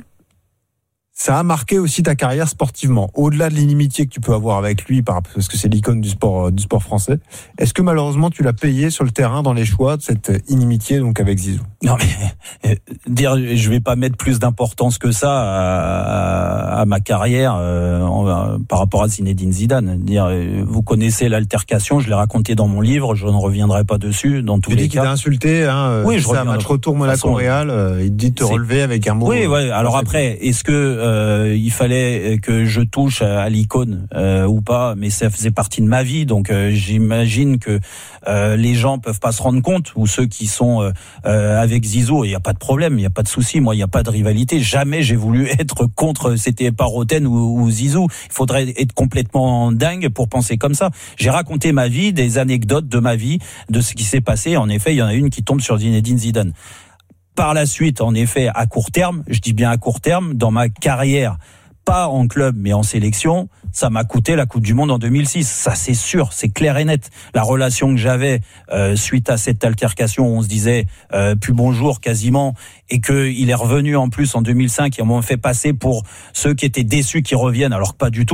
ça a marqué aussi ta carrière sportivement, au-delà de l'inimitié que tu peux avoir avec lui, parce que c'est l'icône du sport, du sport français? Est-ce que malheureusement tu l'as payé sur le terrain dans les choix de cette inimitié donc avec Zizou? Non mais euh, dire, je vais pas mettre plus d'importance que ça à, à, à ma carrière euh, en, par rapport à Zinedine Zidane. Dire, euh, vous connaissez l'altercation, je l'ai raconté dans mon livre, je ne reviendrai pas dessus dans tous Tu les dis qu'il cas. t'a insulté, hein, Oui, je c'est un reviendrai match pas. retour Monaco-Real, euh, il te dit de te C'est- relever avec un mot. Oui, euh, ouais. Alors c'est- après, est-ce que euh, il fallait que je touche à, à l'icône euh, ou pas? Mais ça faisait partie de ma vie, donc euh, j'imagine que euh, les gens peuvent pas se rendre compte, ou ceux qui sont euh, euh, avec Zizou, il y a pas de problème, il y a pas de souci. Moi, il y a pas de rivalité. Jamais j'ai voulu être contre. C'était pas Roten ou, ou Zizou. Il faudrait être complètement dingue pour penser comme ça. J'ai raconté ma vie, des anecdotes de ma vie, de ce qui s'est passé. En effet, il y en a une qui tombe sur Zinedine Zidane. Par la suite, en effet, à court terme, je dis bien à court terme, dans ma carrière, pas en club mais en sélection, ça m'a coûté la Coupe du Monde en deux mille six. Ça, c'est sûr, c'est clair et net. La relation que j'avais euh, suite à cette altercation, où on se disait euh, plus bonjour quasiment, et que il est revenu en plus en deux mille cinq, et on m'a fait passer pour ceux qui étaient déçus qui reviennent, alors que pas du tout.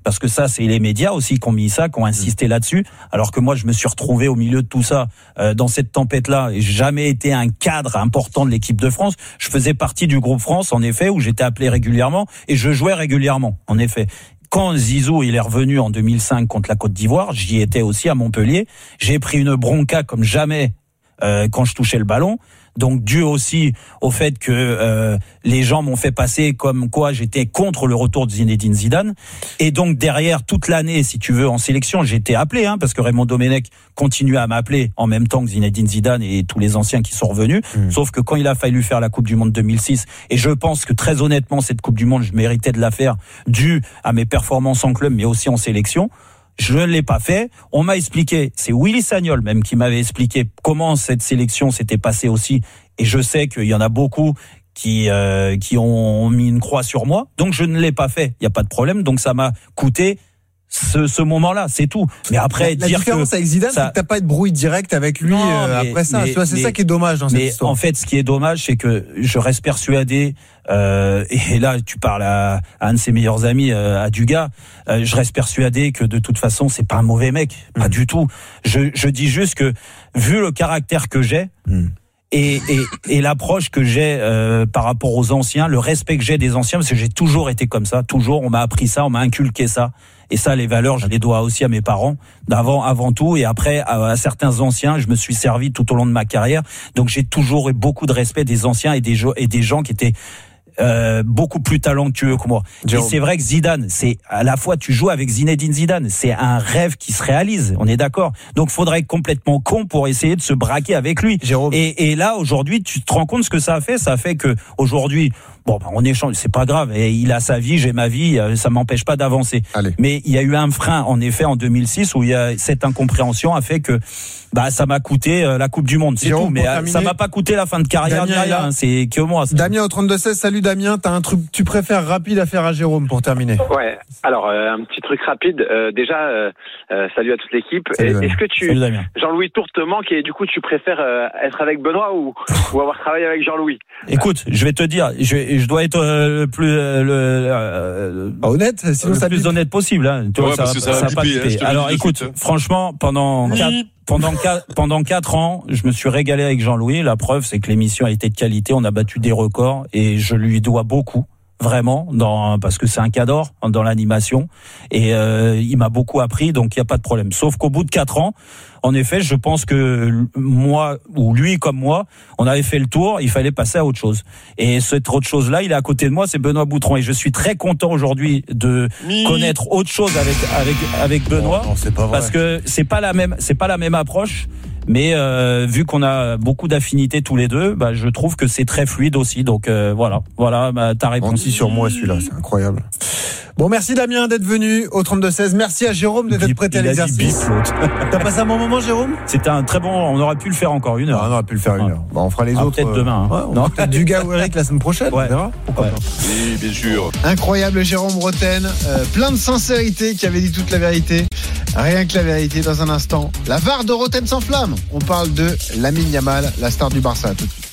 parce que ça, c'est les médias aussi qui ont mis ça, qui ont insisté là-dessus, alors que moi, je me suis retrouvé au milieu de tout ça, euh, dans cette tempête-là, et j'ai jamais été un cadre important de l'équipe de France. Je faisais partie du groupe France, en effet, où j'étais appelé régulièrement, et je jouais régulièrement, en effet. Quand Zizou il est revenu en deux mille cinq contre la Côte d'Ivoire, j'y étais aussi à Montpellier, j'ai pris une bronca comme jamais euh, quand je touchais le ballon. Donc dû aussi au fait que euh, les gens m'ont fait passer comme quoi j'étais contre le retour de Zinedine Zidane. Et donc derrière toute l'année, si tu veux, en sélection, j'ai été appelé, hein, parce que Raymond Domenech continuait à m'appeler en même temps que Zinedine Zidane et tous les anciens qui sont revenus. Mmh. Sauf que quand il a fallu faire la Coupe du Monde deux mille six, et je pense que très honnêtement cette Coupe du Monde, je méritais de la faire dû à mes performances en club, mais aussi en sélection. Je ne l'ai pas fait. On m'a expliqué, c'est Willy Sagnol même qui m'avait expliqué comment cette sélection s'était passée aussi. Et je sais qu'il y en a beaucoup qui euh, qui ont mis une croix sur moi. Donc je ne l'ai pas fait. Il n'y a pas de problème. Donc ça m'a coûté ce, ce moment-là, c'est tout. Mais après, la dire différence que avec Zidane, ça... c'est que t'as pas de brouille direct avec lui. Non, euh, mais, après ça. mais, Tu vois, c'est mais, ça qui est dommage dans cette mais histoire. En fait, ce qui est dommage, c'est que je reste persuadé. Euh, et là, tu parles à, à un de ses meilleurs amis, euh, à Dugas. Euh, je reste persuadé que de toute façon, c'est pas un mauvais mec, mmh. pas du tout. Je, je dis juste que vu le caractère que j'ai. Mmh. Et, et, et l'approche que j'ai euh, par rapport aux anciens, le respect que j'ai des anciens, parce que j'ai toujours été comme ça, toujours, on m'a appris ça, on m'a inculqué ça. Et ça, les valeurs, je les dois aussi à mes parents, d'avant, avant tout, et après à, à certains anciens, je me suis servi tout au long de ma carrière. Donc j'ai toujours eu beaucoup de respect des anciens et des, et des gens qui étaient Euh, beaucoup plus talentueux que moi. Jérôme. Et c'est vrai que Zidane, c'est à la fois tu joues avec Zinedine Zidane, c'est un rêve qui se réalise, on est d'accord. Donc faudrait être complètement con pour essayer de se braquer avec lui. Jérôme. Et, et là aujourd'hui, tu te rends compte ce que ça a fait. Ça a fait que aujourd'hui, bon, ben, on échange, c'est pas grave. Et il a sa vie, j'ai ma vie, ça m'empêche pas d'avancer. Allez. Mais il y a eu un frein, en effet, en deux mille six où il y a cette incompréhension a fait que bah ça m'a coûté euh, la Coupe du Monde, c'est Jérôme, tout. Mais euh, ça m'a pas coûté la fin de carrière, Damien, rien, hein, c'est que moi. Ça. Damien au trente-deux seize, salut Damien, t'as un truc, tu préfères rapide à faire à Jérôme pour terminer. Ouais. Alors euh, un petit truc rapide. Euh, déjà, euh, euh, salut à toute l'équipe. Salut, Est-ce que tu, Jean-Louis Tour te manque et du coup tu préfères euh, être avec Benoît ou, ou avoir travaillé avec Jean-Louis? Écoute, je vais te dire, je, je dois être euh, le plus euh, le, euh, honnête, sinon le ça plus pipe. honnête possible. Hein. Tu ouais, vois, ça, ça, ça, ça ça va pas piper. hein, Alors écoute, suite, hein. franchement, pendant oui. quatre, pendant quatre, pendant quatre ans, je me suis régalé avec Jean-Louis. La preuve, c'est que l'émission a été de qualité. On a battu des records et je lui dois beaucoup. Vraiment, dans, parce que c'est un cadre dans l'animation et euh, il m'a beaucoup appris, donc il y a pas de problème. Sauf qu'au bout de quatre ans, en effet, je pense que moi ou lui comme moi, on avait fait le tour, il fallait passer à autre chose. Et cette autre chose-là, il est à côté de moi, c'est Benoît Boutron. Et je suis très content aujourd'hui de Mi. connaître autre chose avec avec avec Benoît, oh, non, c'est pas vrai. Parce que c'est pas la même, c'est pas la même approche. Mais euh, vu qu'on a beaucoup d'affinités tous les deux, bah, je trouve que c'est très fluide aussi. Donc euh, voilà, voilà bah, ta réponse. On dit sur moi celui-là, c'est incroyable. Bon, merci Damien d'être venu au trente-deux seize. Merci à Jérôme de t'être prêté à l'exercice. T'as passé un bon moment, Jérôme? C'était un très bon. On aurait pu le faire encore une heure. Ah, on aurait pu le faire une heure. Bon, on fera les ah, autres. Peut-être euh... demain. Hein. Ouais, non, peut-être Dugas ou Eric la semaine prochaine. Ouais. On verra. Pourquoi ouais. pas. Oui, bien sûr. Incroyable Jérôme Roten, euh, plein de sincérité, qui avait dit toute la vérité. Rien que la vérité dans un instant. La V A R de Roten sans flamme. On parle de Lamine Yamal, la star du Barça. Tout de suite.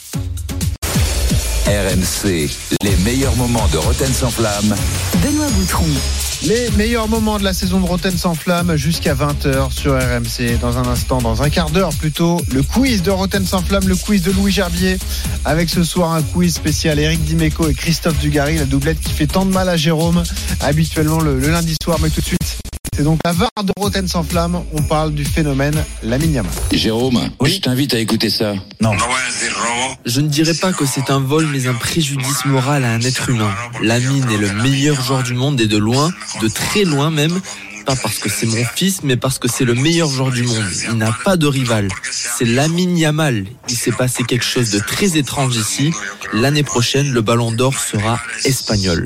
R M C, les meilleurs moments de Roten sans flamme. Benoît Boutron. Les meilleurs moments de la saison de Roten sans flamme jusqu'à vingt heures sur R M C. Dans un instant, dans un quart d'heure plutôt, le quiz de Roten sans flamme, le quiz de Louis Gerbier. Avec ce soir un quiz spécial Eric Dimeco et Christophe Dugarry, la doublette qui fait tant de mal à Jérôme habituellement le, le lundi soir. Mais tout de suite, c'est donc la V A R de Roten sans flamme. On parle du phénomène Lamine Yamal. Jérôme, oui, je t'invite à écouter ça. Non. Je ne dirais pas que c'est un vol, mais un préjudice moral à un être humain. Lamine est le meilleur joueur du monde et de loin, de très loin même. Pas parce que c'est mon fils, mais parce que c'est le meilleur joueur du monde. Il n'a pas de rival. C'est Lamine Yamal. Il s'est passé quelque chose de très étrange ici. L'année prochaine, le Ballon d'Or sera espagnol.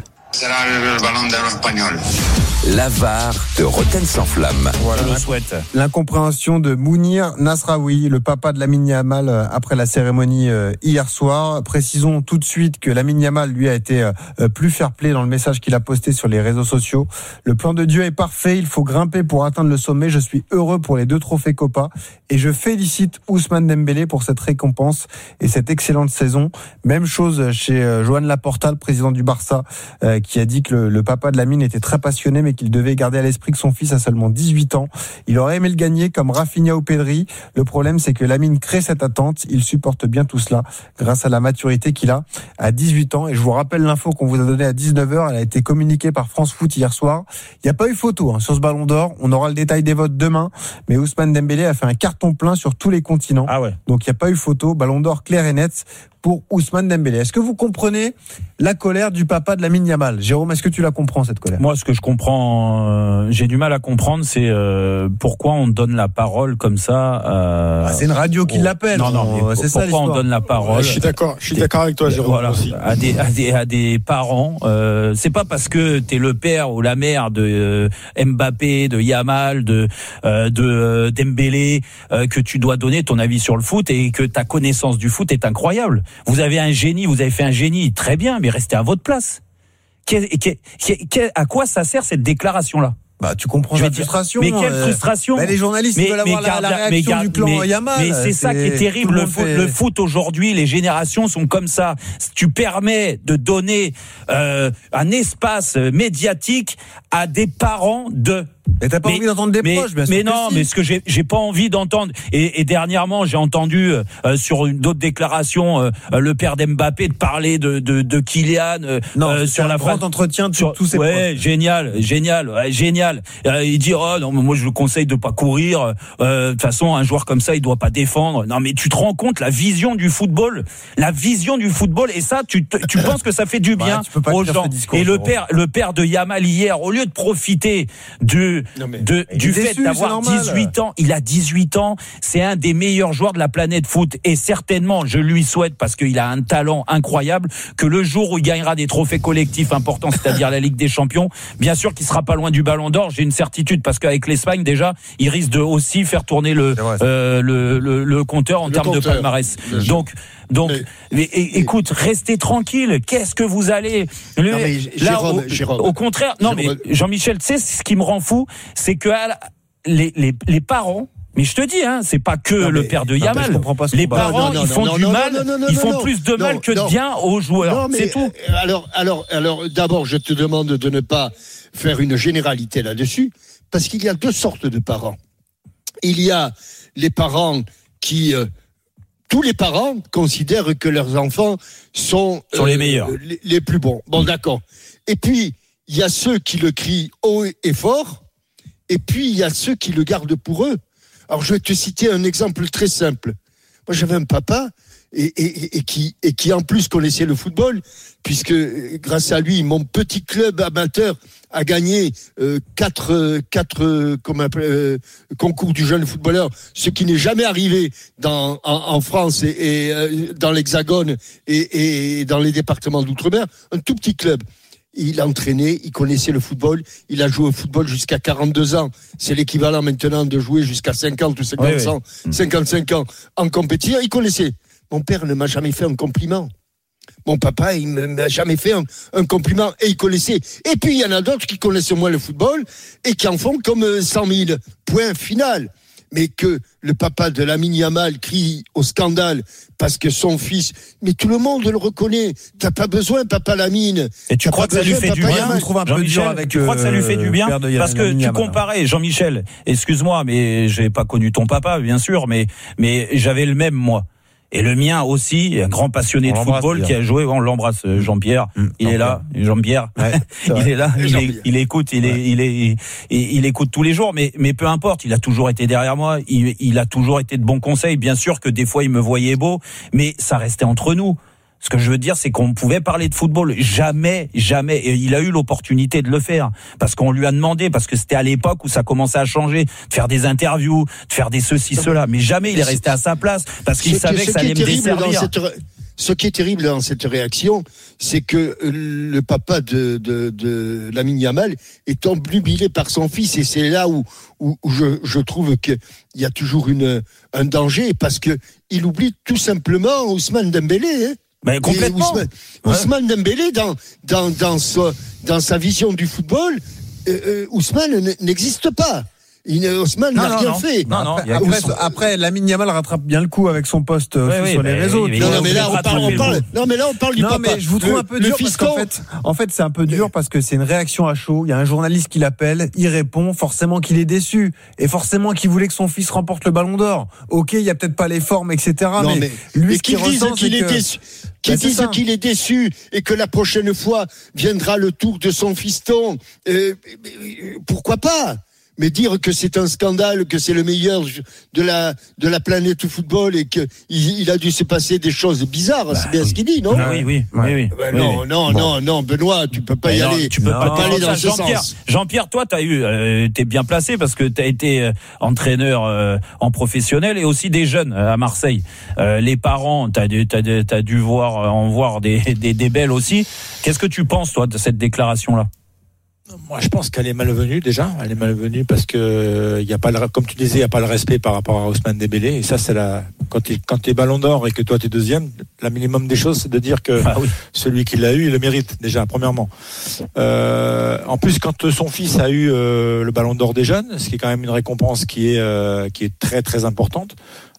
La V A R de Roten sans flamme. Voilà. Je le souhaite. L'incompréhension de Mounir Nasraoui, le papa de Lamine Yamal, après la cérémonie hier soir. Précisons tout de suite que Lamine Yamal, lui, a été plus fair-play dans le message qu'il a posté sur les réseaux sociaux. Le plan de Dieu est parfait, il faut grimper pour atteindre le sommet. Je suis heureux pour les deux trophées Copa et je félicite Ousmane Dembélé pour cette récompense et cette excellente saison. Même chose chez Joan Laporta, le président du Barça, qui a dit que le, le papa de Lamine était très passionné mais qu'il devait garder à l'esprit que son fils a seulement dix-huit ans. Il aurait aimé le gagner comme Rafinha ou Pedri. Le problème, c'est que Lamine crée cette attente. Il supporte bien tout cela grâce à la maturité qu'il a à dix-huit ans. Et je vous rappelle l'info qu'on vous a donnée à dix-neuf heures. Elle a été communiquée par France Foot hier soir. Il n'y a pas eu photo hein, sur ce ballon d'or. On aura le détail des votes demain. Mais Ousmane Dembélé a fait un carton plein sur tous les continents. Ah ouais. Donc il n'y a pas eu photo. Ballon d'or clair et net pour Ousmane Dembélé. Est-ce que vous comprenez la colère du papa de Lamine Yamal? Jérôme, est-ce que tu la comprends, cette colère? Moi, ce que je comprends, euh, j'ai du mal à comprendre, c'est euh, pourquoi on donne la parole comme ça. Euh, ah, c'est une radio qui oh, l'appelle. Non, non, mais c'est pourquoi ça, on donne la parole? Je suis d'accord. Je suis d'accord avec toi, Jérôme. Voilà, aussi. à des à des à des parents. Euh, c'est pas parce que t'es le père ou la mère de euh, Mbappé, de Yamal, de euh, de euh, Dembélé euh, que tu dois donner ton avis sur le foot et que ta connaissance du foot est incroyable. Vous avez un génie, vous avez fait un génie, très bien, mais restez à votre place. Qu'est, qu'est, qu'est, à quoi ça sert cette déclaration-là? Bah, tu comprends la frustration. Mais quelle frustration? Euh, bah, les journalistes mais, veulent avoir mais la, la réaction mais garde, du clan mais, Yamal. Mais c'est, c'est ça qui est terrible. Le foot, fait... le foot aujourd'hui, les générations sont comme ça. Tu permets de donner euh, un espace médiatique à des parents de. Mais t'as pas mais, envie d'entendre des mais, proches, bien sûr. Mais non, si. mais ce que j'ai, j'ai pas envie d'entendre. Et, et dernièrement, j'ai entendu euh, sur une d'autres déclarations euh, le père d'Mbappé de parler de de, de Kylian euh, non, euh, sur un la grand entretien de sur, tous ces ouais, proches. génial, génial, ouais, génial. Euh, il dit oh non, moi je le conseille de pas courir. Euh, de toute façon, un joueur comme ça, il doit pas défendre. Non, mais tu te rends compte la vision du football, la vision du football, et ça, tu te, tu penses que ça fait du bien bah, aux gens. Et le père, le père de Yamal hier, au lieu de profiter du non, mais... de du fait déçu, d'avoir dix-huit ans, il a dix-huit ans, c'est un des meilleurs joueurs de la planète foot et certainement, je lui souhaite parce qu'il a un talent incroyable, que le jour où il gagnera des trophées collectifs importants, c'est-à-dire la Ligue des Champions, bien sûr qu'il sera pas loin du Ballon d'Or, j'ai une certitude parce qu'avec l'Espagne déjà, il risque de aussi faire tourner le euh, le, le le compteur en le termes compteur. de palmarès. Donc Donc, mais, mais, mais, écoute, restez tranquille. Qu'est-ce que vous allez le, non, mais, là, Jérôme, au, Jérôme, au contraire, non Jérôme, mais Jean-Michel, tu sais, ce qui me rend fou, c'est que les, les, les parents. Mais je te dis, hein, c'est pas que non, le mais, père de Yamal. Non, les parents, non, non, ils font non, du non, mal, non, non, non, ils font non, plus de non, mal que de bien aux joueurs. Non, mais, c'est tout. Alors, alors, alors, d'abord, je te demande de ne pas faire une généralité là-dessus, parce qu'il y a deux sortes de parents. Il y a les parents qui euh, tous les parents considèrent que leurs enfants sont, sont euh, les meilleurs, les, les plus bons. Bon, d'accord. Et puis il y a ceux qui le crient haut et fort, et puis il y a ceux qui le gardent pour eux. Alors je vais te citer un exemple très simple. Moi j'avais un papa et, et, et qui et qui en plus connaissait le football, puisque grâce à lui mon petit club amateur a gagné euh, quatre euh, quatre euh, comme un, euh, concours du jeune footballeur, ce qui n'est jamais arrivé dans en, en France et, et euh, dans l'Hexagone et, et dans les départements d'outre-mer. Un tout petit club. Il a entraîné, il connaissait le football, il a joué au football jusqu'à quarante-deux ans. C'est l'équivalent maintenant de jouer jusqu'à cinquante ou cinquante oui, ans, oui. cinquante-cinq ans en compétition. Il connaissait. Mon père ne m'a jamais fait un compliment. Mon papa, il ne m'a jamais fait un, un compliment et il connaissait. Et puis, il y en a d'autres qui connaissent moins le football et qui en font comme cent mille. Point final. Mais que le papa de Lamine Yamal crie au scandale parce que son fils, mais tout le monde le reconnaît. T'as pas besoin, papa Lamine. Et tu crois que ça lui fait du bien? Je trouve un peu dur avec. Tu crois que ça lui fait du bien? Parce que tu comparais, Jean-Michel. Excuse-moi, mais j'ai pas connu ton papa, bien sûr, mais mais j'avais le même moi. Et le mien aussi, un grand passionné de football qui a joué, on l'embrasse, Jean-Pierre. Mmh, il est là, Jean-Pierre. Ouais, il est là, il, est, il écoute, il est, ouais. il est, il, il écoute tous les jours. Mais, mais peu importe, il a toujours été derrière moi. Il, il a toujours été de bons conseils. Bien sûr que des fois il me voyait beau, mais ça restait entre nous. Ce que je veux dire, c'est qu'on pouvait parler de football. Jamais, jamais. Et il a eu l'opportunité de le faire. Parce qu'on lui a demandé, parce que c'était à l'époque où ça commençait à changer, de faire des interviews, de faire des ceci, cela. Mais jamais il est resté à sa place, parce qu'il savait que ça allait me desservir. Cette... Ce qui est terrible dans cette réaction, c'est que le papa de, de, de Lamine Yamal est obnubilé par son fils. Et c'est là où, où, où je, je trouve qu'il y a toujours une, un danger, parce que il oublie tout simplement Ousmane Dembélé, hein. Ben, complètement. Ousmane, ouais. Ousmane Dembélé, dans, dans, dans, sa, dans sa vision du football, euh, euh, Ousmane n'existe pas. Il, Haussmann n'a non, rien non. fait. Non, non. Après, après, après, Lamine Yamal rattrape bien le coup avec son poste Ouais, oui, sur les mais- réseaux. mais- Non, non, mais là, on parle, on parle, non, mais là, on parle du Non, papa. mais je vous trouve Le- un peu le dur parce fiston. qu'en fait, en fait, c'est un peu dur parce que c'est une réaction à chaud. Il y a un journaliste qui l'appelle, il répond, forcément qu'il est déçu et forcément qu'il voulait que son fils remporte le Ballon d'Or. Ok, il y a peut-être pas les formes, et cetera. Non, mais, mais, lui, mais ce qu'il qu'ils disent ressent, qu'il c'est est que- déçu, qu'ils Bah, c'est disent ça. qu'il est déçu et que la prochaine fois viendra le tour de son fiston. Euh, pourquoi pas? Mais dire que c'est un scandale, que c'est le meilleur de la de la planète football et que il, il a dû se passer des choses bizarres, bah, c'est bien oui. ce qu'il dit, non? Ah, oui, oui, oui, oui. Ben oui, non, oui. non, Bon. non, non, Benoît, tu peux pas Mais y non, aller. Tu peux non, pas pas aller dans ça, ce Jean-Pierre, sens. Jean-Pierre, toi, t'as eu, euh, t'es bien placé parce que t'as été euh, entraîneur euh, en professionnel et aussi des jeunes euh, à Marseille. Euh, les parents, t'as dû, t'as, t'as dû voir euh, en voir des, des, des belles aussi. Qu'est-ce que tu penses, toi, de cette déclaration-là? Moi, je pense qu'elle est malvenue déjà. Elle est malvenue parce que il y a pas le, comme tu disais, il y a pas le respect par rapport à Ousmane Dembélé. Et ça, c'est la quand tu quand t'es Ballon d'Or et que toi t'es deuxième, la minimum des choses, c'est de dire que ah oui. celui qui l'a eu, il le mérite déjà. Premièrement. Euh, en plus, quand son fils a eu euh, le Ballon d'Or des jeunes, ce qui est quand même une récompense qui est euh, qui est très très importante.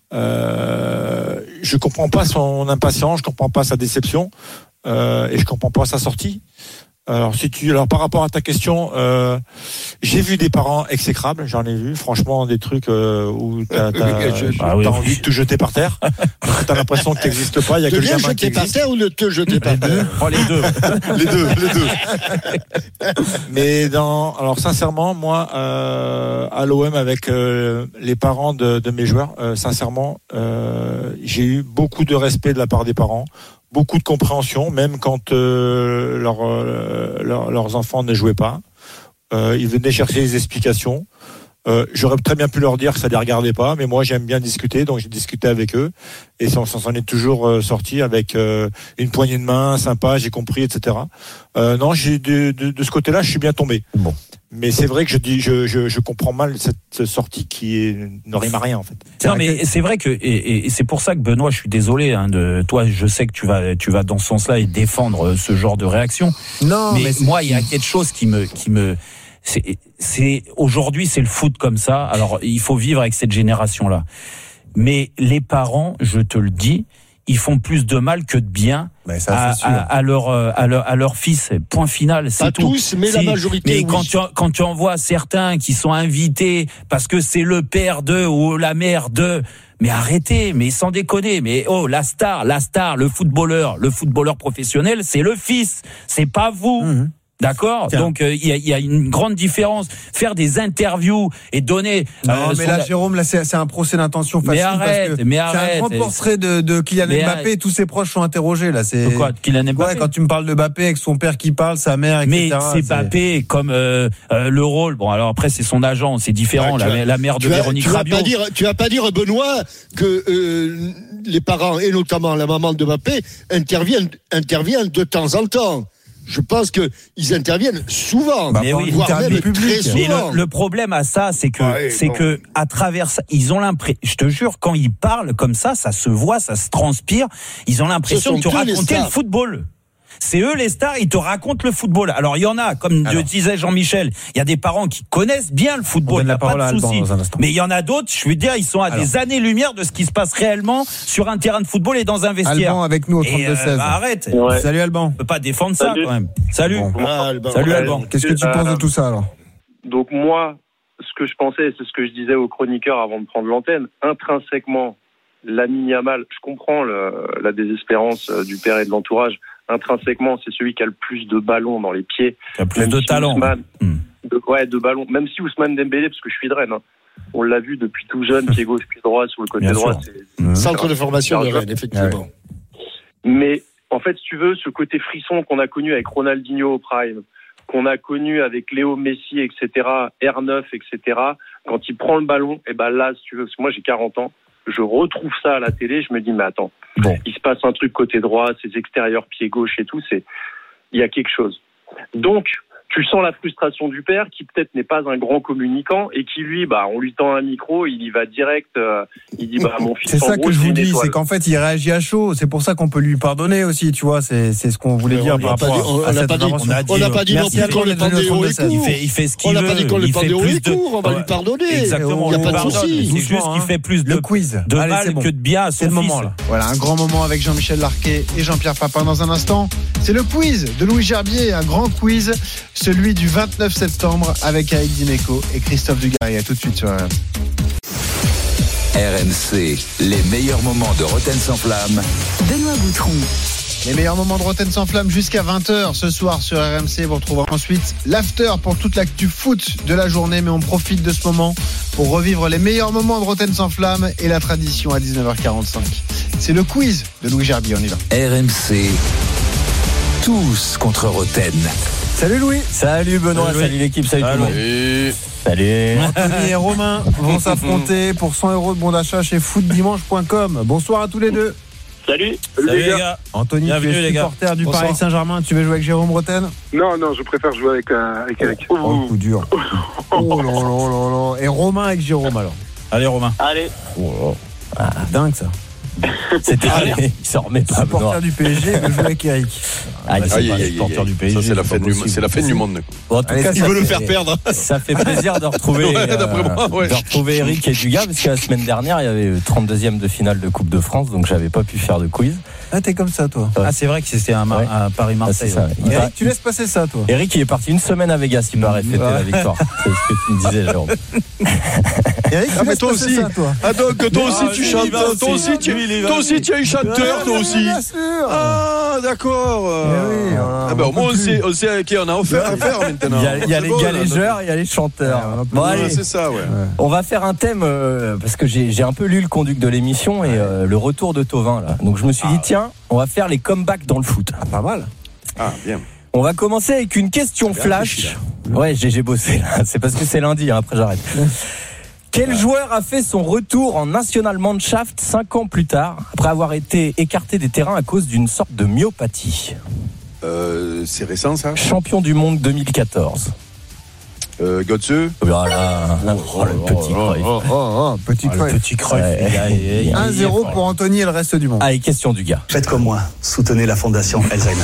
Euh, je comprends pas son impatience, je comprends pas sa déception euh, et je comprends pas sa sortie. Alors, si tu, alors par rapport à ta question, euh, j'ai vu des parents exécrables, j'en ai vu, franchement, des trucs euh, où t'as, t'as, ah t'as oui, envie oui. de te jeter par terre. T'as l'impression que t'existes pas, il y a De que le bien gamin qui jeter par existe. terre ou de te jeter par terre? Oh, les deux. Les deux, les deux. Mais dans, alors sincèrement, moi, euh, à l'O M avec euh, les parents de, de mes joueurs, euh, sincèrement, euh, j'ai eu beaucoup de respect de la part des parents. Beaucoup de compréhension, même quand euh, leur, euh, leur, leurs enfants ne jouaient pas. Euh, ils venaient chercher des explications. Euh, j'aurais très bien pu leur dire que ça les regardait pas, mais moi j'aime bien discuter, donc j'ai discuté avec eux et ça, ça s'en est toujours euh, sorti avec euh, une poignée de main sympa, j'ai compris, et cetera. Euh, non, j'ai de, de, de ce côté-là, je suis bien tombé. Bon. Mais c'est vrai que je dis, je, je, je comprends mal cette sortie qui est, ne rime à rien en fait. Non, mais c'est vrai que et, et c'est pour ça que Benoît, je suis désolé hein, de toi. Je sais que tu vas tu vas dans ce sens-là et défendre ce genre de réaction. Non, mais, mais c'est- moi, il y a quelque chose qui me qui me c'est c'est aujourd'hui c'est le foot comme ça. Alors il faut vivre avec cette génération-là. Mais les parents, je te le dis, ils font plus de mal que de bien Mais ça, à, c'est sûr. à, à leur à leur à leur fils. Point final, c'est Pas tout. tous, mais la Si, majorité, Mais oui. quand tu quand tu en vois certains qui sont invités parce que c'est le père d'eux ou la mère d'eux. Mais arrêtez, mais sans déconner, mais oh la star, la star, le footballeur, le footballeur professionnel, c'est le fils, c'est pas vous. Mmh. D'accord. Tiens. Donc il euh, y, a, y a une grande différence. Faire des interviews et donner. Non, euh, mais son- là, Jérôme, là, c'est, c'est un procès d'intention Mais facile. arrête, parce que mais c'est arrête. un grand portrait de, de Kylian Mais Mbappé. arrête. Tous ses proches sont interrogés, là. C'est Quoi, Kylian Mbappé. Ouais, quand tu me parles de Mbappé avec son père qui parle, sa mère, et Mais cetera. c'est Mbappé comme euh, euh, le rôle. Bon, alors après c'est son agent, c'est différent. Ouais, tu la, vas- la mère de Tu vas, Véronique tu vas Rabiot. pas dire, tu vas pas dire, Benoît, que euh, les parents et notamment la maman de Mbappé interviennent, interviennent de temps en temps. Je pense que ils interviennent souvent, Bah, mais oui. voire interview même publique. très Mais souvent. le, le problème à ça, c'est que Ouais, c'est bon. que à travers ça, ils ont l'impression. Je te jure, quand ils parlent comme ça, ça se voit, ça se transpire. Ils ont l'impression Ce de te sont eux les raconter le stars. football. C'est eux les stars, ils te racontent le football. Alors il y en a, comme Alors. disait Jean-Michel, il y a des parents qui connaissent bien le On football, donne il n'y la a parole à pas de Alban souci. dans un instant. Mais il y en a d'autres, je veux dire, ils sont à Alors. des années-lumière de ce qui se passe réellement sur un terrain de football et dans un vestiaire. Alban avec nous au Et, trente-deux euh, seize. bah, arrête, Ouais. Salut Alban. on peut pas défendre ça Salut. quand même. Salut. Bon. Ah, Alban. Salut Ouais. Alban. Qu'est-ce que tu Euh, penses de tout ça, alors? Donc moi, ce que je pensais, c'est ce que je disais aux chroniqueurs avant de prendre l'antenne, intrinsèquement, Lamine Yamal, je comprends le, la désespérance euh, du père et de l'entourage, intrinsèquement, c'est celui qui a le plus de ballons dans les pieds. Tu as plus Même de si talent. Ousmane- Hmm. de, ouais, de ballons. Même si Ousmane Dembélé, parce que je suis de Rennes, hein, on l'a vu depuis tout jeune, pied gauche, pied droit, sur le côté Bien droit. sûr. C'est, Mmh. Centre de formation de Alors, Rennes, effectivement. Mais en fait, si tu veux, ce côté frisson qu'on a connu avec Ronaldinho au prime, qu'on a connu avec Léo Messi, et cetera, R neuf, et cetera, quand il prend le ballon, et ben là, si tu veux, parce que moi j'ai quarante ans, je retrouve ça à la télé, je me dis, mais attends, Bon. il se passe un truc côté droit, ses extérieurs pied gauche et tout, c'est, il y a quelque chose. Donc, tu sens la frustration du père qui peut-être n'est pas un grand communicant et qui lui, bah, on lui tend un micro, il y va direct, euh, il dit bah mon fils. C'est en ça gros, que je c'est vous une dis, étoile. c'est qu'en fait il réagit à chaud. C'est pour ça qu'on peut lui pardonner aussi, tu vois. C'est c'est ce qu'on voulait Mais dire on par l'a pas rapport dit- on à l'a cette pas dit- intervention. on l'a pas dit non plus qu'on le pendait haut et court. Il fait, il fait ce qu'il On veut. n'a pas dit qu'on le il fait pendait haut plus et de- court, on va lui pardonner. Exactement, Il on n'y a lui pas de pardonne. souci. C'est juste qu'il fait plus de, Le quiz. de Allez, mal c'est bon. que de bien à C'est son le fils. moment là. Voilà, un grand moment avec Jean-Michel Larquet et Jean-Pierre Papin dans un instant. C'est le quiz de Louis Gerbier, un grand quiz, celui du vingt-neuf septembre avec Aïd Dimeco et Christophe Dugarry. À tout de suite sur R M C. R M C, les meilleurs moments de Roten sans flamme. Benoît Boutron. Les meilleurs moments de Roten sans flamme jusqu'à vingt heures ce soir sur R M C. Vous retrouverez ensuite l'after pour toute l'actu foot de la journée. Mais on profite de ce moment pour revivre les meilleurs moments de Roten sans flamme et la tradition à dix-neuf heures quarante-cinq. C'est le quiz de Louis Gerbier, on y va. R M C, tous contre Roten. Salut Louis. Salut Benoît, salut, salut l'équipe, salut, salut tout le monde. Salut. Anthony et Romain vont s'affronter pour cent euros de bon d'achat chez footdimanche point com. Bonsoir à tous les deux. Salut. Salut les gars. Anthony, Bienvenue, tu es les gars. supporter du Bonsoir. Paris Saint-Germain. Tu veux jouer avec Jérôme Roten? Non, non, je préfère jouer avec, euh, avec Eric. Oh, coup dur. Oh là là là là. Et Romain avec Jérôme alors. Allez Romain. Allez. Oh, ah, dingue ça. C'était il s'en remet pas. Supporter Benoît. du P S G veut jouer avec Eric. Ah, c'est Aïe, pas aïe, les aïe, supporters aïe. du P S G. Ça, c'est la pas fin du- possible. c'est la fin du monde. Bon, en tout Allez, cas, il ça veut le fait- faire perdre. Ça fait plaisir de retrouver, Ouais, euh, d'après moi, ouais. de retrouver Eric et Dugas, parce que la semaine dernière, il y avait eu trente-deuxième de finale de Coupe de France, donc j'avais pas pu faire de quiz. Ah, t'es comme ça toi. Ah, c'est vrai que c'était un, Ouais. un Paris-Marseille. Ah, c'est ça. Il Eric, va- tu laisses passer ça toi. Eric, il est parti une semaine à Vegas, il paraît, fêter la victoire. C'est ce que tu me disais, Jérôme. Eric, tu Ah, mais laisses toi passer aussi. ça toi. Ah, donc, toi aussi, Ah, tu lui, chantes. il va Toi aussi. aussi, tu Lui, il va toi aussi, tu es un chanteur, toi aussi. Bien sûr. Ah, d'accord. Eh oui, voilà, Ah, ben, on au moins, peut on plus. sait, on sait à qui on a offert à faire maintenant. Il y a, il y a les C'est bon, là, galégeurs, il y a les chanteurs. Ouais, on peut Bon, plus. allez. Ouais, c'est ça, ouais. On va faire un thème euh, parce que j'ai j'ai un peu lu le conduct de l'émission et euh, le retour de Thauvin là. Donc je me suis dit tiens, on va faire les comebacks dans le foot. Ah, pas mal. Ah, bien. On va commencer avec une question Bien flash. réfléchi, Ouais, j'ai j'ai bossé là. C'est parce que c'est lundi. Hein, après j'arrête. Quel joueur a fait son retour en National Mannschaft cinq ans plus tard après avoir été écarté des terrains à cause d'une sorte de myopathie? Euh, c'est récent, ça? Champion du monde deux mille quatorze. Euh, Götze? Voilà. Oh, le petit Cruyff. Oh, oh, oh, petit Ah, le Cruyff. petit Cruyff. Ouais. les gars, il est- il est un zéro fort. pour Anthony et le reste du monde. Allez, question du gars. Faites comme moi, soutenez la fondation Alzheimer.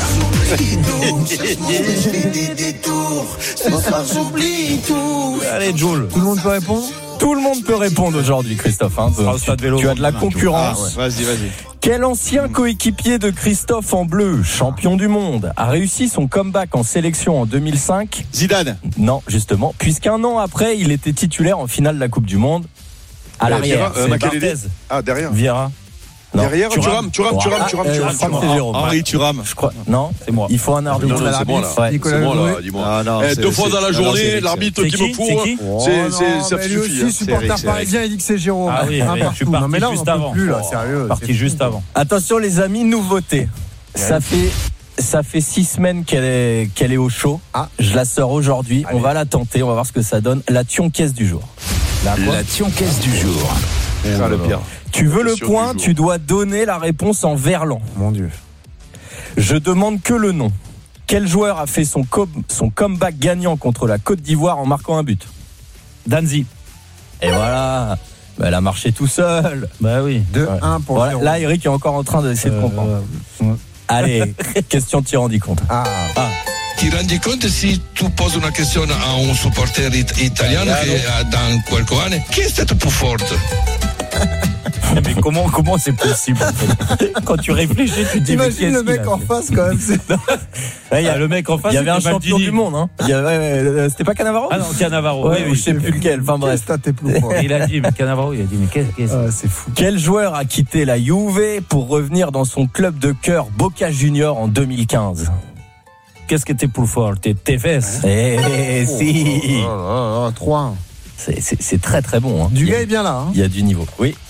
Allez, Jules. Tout le monde peut répondre? Tout le monde peut répondre aujourd'hui, Christophe. Hein. sera au stade Tu, Vélo tu as de la demain, concurrence. Vas-y, vas-y. Quel ancien coéquipier de Christophe en bleu, champion du monde, a réussi son comeback en sélection en deux mille cinq? Zidane. Non, justement, puisqu'un an après, il était titulaire en finale de la Coupe du Monde. À Euh, l'arrière, Vieira, euh, c'est Makelele. Barthez. Ah, derrière. Vieira. Non. Derrière, Thuram, Thuram, Thuram, Ah, Thuram, euh, Thuram. je crois que c'est Jérôme. Henri Thuram. Je crois. Non, C'est moi. il faut un arbitre. Non, non, c'est moi, là. Ouais. Nicolas C'est moi, là, Louis. dis-moi. Ah, non, Eh, c'est- deux fois c'est- dans la ah, non, journée, c'est- l'arbitre c'est qui qui me fourre. C'est qui Oh, C'est, non, c'est, ça mais me lui suffit. aussi, hein. supporter Eric, c'est parisien, il dit que c'est Jérôme. Ah oui, Un oui, partout. je suis Non, parti mais là, on juste peut avant. plus, là, Oh, sérieux. Parti c'est juste fou. avant. Attention les amis, nouveauté. Ça fait ça fait six semaines qu'elle est qu'elle est au chaud. Ah. Je la sors aujourd'hui. On va la tenter. On va voir ce que ça donne. La tioncaisse du jour. La quoi La tioncaisse du jour. Ah, le pire. Tu veux le Question point, du jour. tu dois donner la réponse en verlan. Mon Dieu. Je demande que le nom. Quel joueur a fait son, com- son comeback gagnant contre la Côte d'Ivoire en marquant un but? Danzi. Et voilà. Bah, elle a marché tout seul. Bah oui. deux un pour Voilà. Jérôme. Là, Eric est encore en train d'essayer de Euh, comprendre. ouais. Allez, question de rendu compte. Ah. Ah. Ti rendi conto se tu poses una questione a un supporter it- italiano che ha dans qualche anno chi è stato più forte? Mais comment comment c'est possible en fait Quand tu réfléchis, tu te dis mais T'imagines qu'est-ce le qu'il mec a en fait face quand même. c'est- Ouais, il y a- Ah, le mec en face, Il y avait un c'était champion Maldini. du monde, hein. Il y avait- ouais, ouais, c'était pas Cannavaro? Ah non, Cannavaro. Ouais, oui, mais oui. je sais plus lequel. Enfin bref. Qu'est-ce que t'es plus fort. Il a dit, mais Cannavaro, il a dit, mais qu'est-ce qu'est-ce Ah, c'est fou. Quel joueur a quitté la Juve pour revenir dans son club de cœur Boca Junior en deux mille quinze? qu'est-ce que t'es plus fort? T'es Tevez. Eh si. Oh là là, trois un. C'est- C'est c'est très très bon. Hein. Du Il y a- gars est bien là. hein. Il y a du niveau. Oui.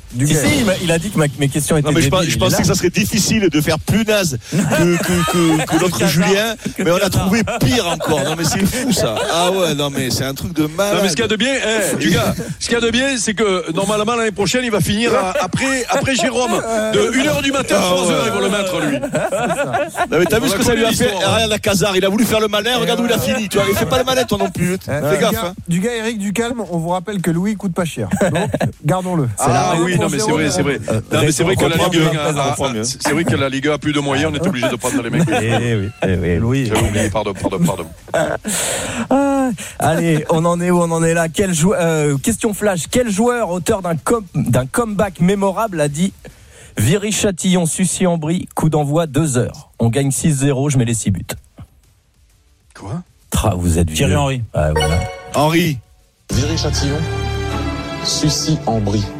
Si, si, il, m'a- il a dit que ma- mes questions étaient Non mais je, débiles, pense- je il est pensais là. que ça serait difficile de faire plus naze que, que, que, que notre Julien, mais on a trouvé pire encore. Non mais c'est fou ça. Ah ouais, non mais c'est un truc de malade. Non mais ce qu'il y a de bien, eh, du gars, ce qu'il y a de bien, c'est que normalement l'année prochaine, il va finir à- après, après Jérôme, de une heure du matin à Ah trois heures, ouais. ils vont le mettre lui. Non mais t'as vu On ce a que ça lui a connu fait? l'histoire, hein. Regarde la Casar, il a voulu faire le malin, regarde où il a fini. Tu vois, il fait pas le malin toi non plus. Euh, Fais du gaffe. gars- Hein. Du gars Eric du calme, on vous rappelle que Louis coûte pas cher. Donc, gardons-le. Ah oui, non mais c'est vrai, c'est vrai. Non mais c'est vrai que la Ligue un a- a- comprend mieux. c'est vrai que la Ligue un a plus de moyens, on est obligé de prendre les mecs. Eh oui, eh oui, Louis. J'avais oublié, pardon, pardon, pardon. Ah, allez, on en est où? On en est là. Quel jou- euh, question flash. Quel joueur, auteur d'un com- d'un comeback mémorable, a dit Viry-Châtillon, Sucy-en-Brie, coup d'envoi deux heures. On gagne six zéro, je mets les six buts. Quoi? Tra, vous êtes Thierry vieux. Henry. Ah, voilà. Henri. Viry-Châtillon, Sucy-en-Brie.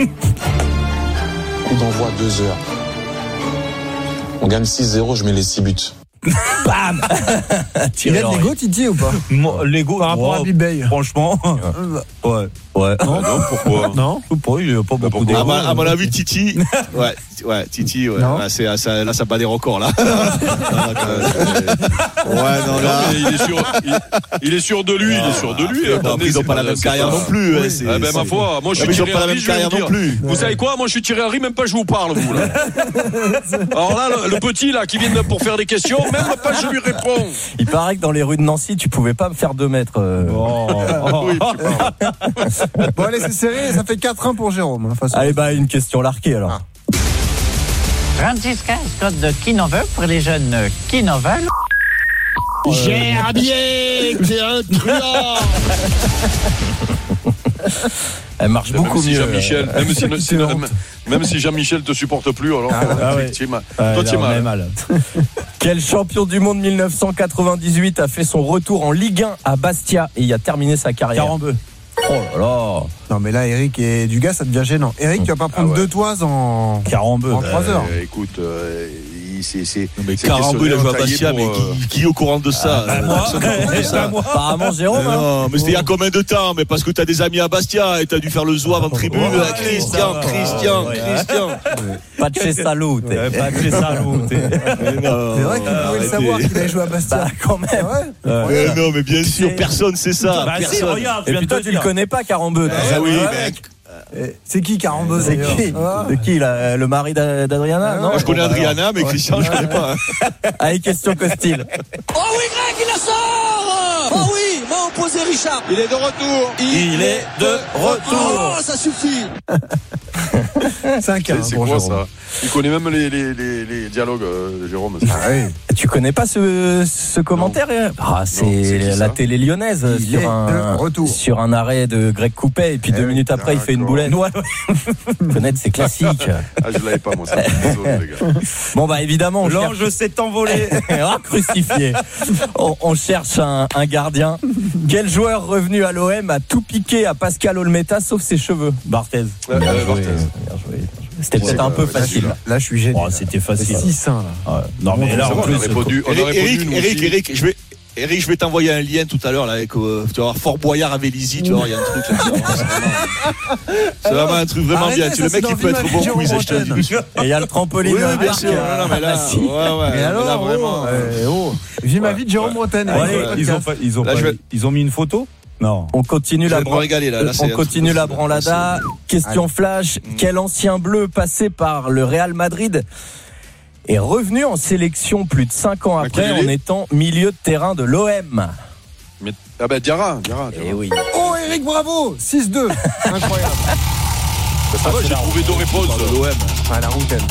Coup d'envoi deux heures. On gagne six zéro, je mets les six buts. Bam. Il Thierry a de Henry. l'ego, Titi, ou pas? Mo- Lego Par rapport à oh, Bibey. franchement, ouais, ouais. Non, non, pourquoi? Non. Je sais pas, il y a pas beaucoup À d'ego. mon, à mon avis, Titi, ouais, ouais, Titi, ouais, Non. là, c'est, ça, là, ça bat des records là. ouais, non, Non, là. mais il est sûr, il, il est sûr de lui, il est sûr de lui. Non, Attendez, ils n'ont c'est pas la même c'est carrière pas- non plus. ouais, c'est- Eh ben ma c'est- foi, moi je Ouais, suis mais ils ont Thierry pas la Henry, même je vais carrière vous non dire. plus. Vous savez quoi? Moi je suis Thierry Henry, même pas je vous parle vous là. Alors là, le, le petit là qui vient de- pour faire des questions, même pas je lui réponds. Il paraît que dans les rues de Nancy, tu pouvais pas me faire deux mètres. euh. Oui, tu parles. Bon, allez, c'est serré, ça fait quatre un pour Jérôme. hein, façon. Allez, bah, une question larquée alors. trente-six quinze, code de qui n'en veut pour les jeunes qui n'en veulent. Gerbier, t'es un truand. Elle marche Même beaucoup si mieux. Jean-Michel, euh. même si, si- même, même si Jean-Michel te supporte plus, alors ah ouais. tu es mal. Ouais, Toi, là, tu es on est mal. mal. Quel champion du monde mille neuf cent quatre-vingt-dix-huit a fait son retour en Ligue un à Bastia et y a terminé sa carrière? Carambeu. Oh là là. Non, mais là, Eric et Dugas, ça devient gênant. Eric, tu vas pas prendre Ah ouais. deux toises en, Carambeu. en trois heures. Euh, écoute, euh, il- c'est c'est Mais c'est Carambeu, il a joué à questionnaire Bastia, taillé mais pour, euh, qui, qui est au courant de ça? bah, euh, moi. personne n'est au courant de ça. Bah, moi. Apparemment Jérôme. hein. Non, mais c'était il y a combien de temps? Mais parce que t'as des amis à Bastia et t'as dû faire le zouave en tribune. Ouais, là, Christian, ça va. Christian, Ouais. Christian. Pas de chez Salou. t'es- Ouais, pas de chez Salou, t'es- C'est vrai que vous pouvez le savoir qu'il a joué à Bastia. Bah quand même. Ouais. Mais non, mais bien sûr, C'est- personne sait ça. Bah si, Personne. regarde, je Et viens puis de toi te tu le dire. connais pas Carambeu. toi. Ah oui, Ouais. mec. Eh, C'est qui Carambeu C'est d'ailleurs qui Ah. C'est qui là, le mari d'A- d'Adriana? Ah, Non. Moi, je connais Bon, bah, Adriana, mais Ouais. Christian, je connais pas. hein. Allez, question Costil. Oh oui, Greg, il la sort. Oh oui, m'a opposé Richard. Il est de retour. Il est de retour. Oh, ça suffit. cinq un C'est c'est pour quoi Jérôme. ça? Il connaît même les, les, les, les dialogues, euh, Jérôme. Ah oui. Tu connais pas ce, ce commentaire? hein Ah, c'est Non, c'est qui, la ça télé lyonnaise Il est sur un, de retour. sur un arrêt de Greg Coupet et puis Eh deux oui, minutes après il fait une d'accord. boulette. Connaître c'est classique. Ah, je l'avais pas, moi, ça. Désolé, les gars. Bon bah évidemment on L'ange cherche... s'est envolé. Ah, crucifié. On, on cherche un, un gardien. Quel joueur revenu à l'O M a tout piqué à Pascal Olmeta sauf ses cheveux? Barthez. Ouais, Bien euh, joué, Barthez. bien joué. C'était Ouais, peut-être un bah, peu là, facile. Là, je suis gêné. Oh, c'était facile. six un là. Ouais. Non mais là Ça en va, on plus a répondu, on a Eric, répondu, nous Eric, aussi. Eric, je vais. Eric, je vais t'envoyer un lien tout à l'heure là avec euh, tu vas voir Fort Boyard à Vélizy, tu vas voir, il y a un truc là. C'est vraiment- C'est vraiment un truc vraiment Arrêtez, bien. ça, Tu le c'est mec dans qui peut être Ville bon Marie quiz, Jérôme je te le dis. Et il y a le trampoline. Oui, oui, bien au sûr. parc, Non, non, mais là, ah, si. ouais, ouais. Mais mais alors, là, oh, vraiment. euh, oh. J'ai ma vie de Jérôme Bretagne. Bon, allez, avec le ils ont podcast. pas, ils ont Là, pas- je vais- ils ont mis une photo? Non. On continue Je la vais me bran- régaler, là. Là, c'est on un truc continue de la fou, là. branlada. Question flash. Quel ancien bleu passé par le Real Madrid est revenu en sélection plus de cinq ans après quel en il est étant milieu de terrain de l'O M? Mais- Ah ben, Diarra, Diarra. Eh oui. Oh, Eric, bravo six deux. Incroyable. Bah, ça va, j'ai trouvé deux réponses. L'O M. Ah, la routaine.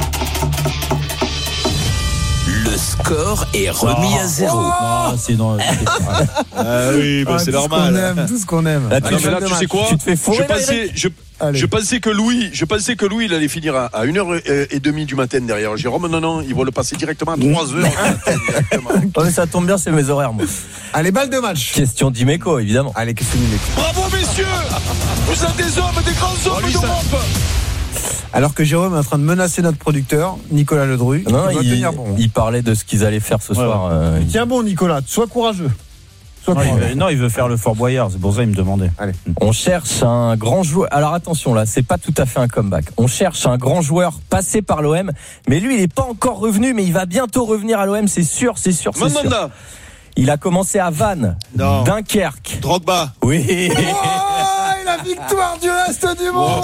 Le score est remis à zéro. Non, c'est non. Ah oui, bah, Ah, c'est tout ce qu'on normal. aime, tout ce qu'on aime. Là, Ah tu, non, mais là, tu sais quoi? tu te fais fourrer, je là, pensais, Eric je, Allez. je pensais que Louis, je pensais que Louis, il allait finir à, à une heure et demie du matin derrière Jérôme. Non, non, ils vont le passer directement à trois heures du matin, directement. Oh, mais ça tombe bien, c'est mes horaires, moi. Allez, balle de match. Question d'Imeco, évidemment. Allez, question d'Imeco. Bravo, messieurs! Vous êtes des hommes, des grands hommes d'Europe! Alors que Jérôme est en train de menacer notre producteur, Nicolas Ledru. Non, il doit il, tenir bon. il parlait de ce qu'ils allaient faire ce soir. euh, Tiens bon, Nicolas, sois courageux. Soit Non, il pour- veut, non, il veut faire le Fort Boyard, c'est pour ça qu'il me demandait. Allez. On cherche un grand joueur. Alors attention là, c'est pas tout à fait un comeback. On cherche un grand joueur passé par l'O M, mais lui il est pas encore revenu, mais il va bientôt revenir à l'O M, c'est sûr, c'est sûr, c'est sûr. Mandanda. Il a commencé à Vannes, Non. Dunkerque. Drogba. Oui. Oh, et la victoire du reste du monde.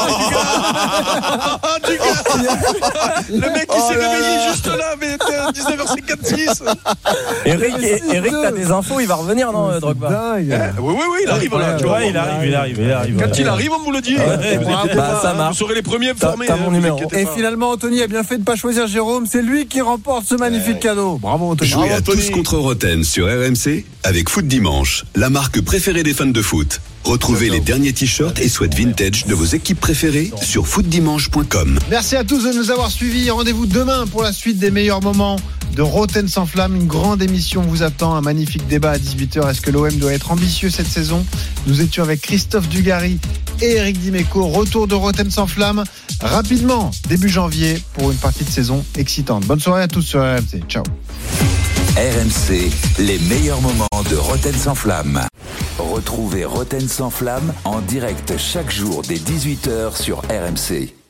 Le mec qui Oh s'est là réveillé là. juste là, mais à dix-neuf heures cinquante-six. Eric, Eric, t'as des infos, il va revenir, non, euh, Drogba? Dingue. Oui, oui, oui, il arrive là. tu vois. Ouais, il arrive, il arrive, il arrive. Quand il arrive, on vous le dit. Ouais, Vous bravo. inquiétez Bah, pas, ça hein, marche. Vous serez les premiers T'as- informés. t'as hein, mon vous numéro. inquiétez Et pas. finalement, Anthony a bien fait de pas choisir Jérôme. C'est lui qui remporte ce magnifique cadeau. Bravo, Anthony. Jouez à Anthony. tous contre Roten sur R M C avec Foot Dimanche, la marque préférée des fans de foot. Retrouvez les derniers t-shirts et sweats vintage de vos équipes préférées sur foot dimanche point com. Merci à tous de nous avoir suivis. Rendez-vous demain pour la suite des meilleurs moments de Roten sans flamme. Une grande émission vous attend. Un magnifique débat à dix-huit heures. Est-ce que l'O M doit être ambitieux cette saison? Nous étions avec Christophe Dugarry et Eric Dimeco. Retour de Roten sans flamme rapidement, début janvier, pour une partie de saison excitante. Bonne soirée à tous sur R M C. Ciao. R M C, les meilleurs moments de Roten sans flamme. Retrouvez Roten sans flamme en direct chaque jour dès dix-huit heures sur R M C.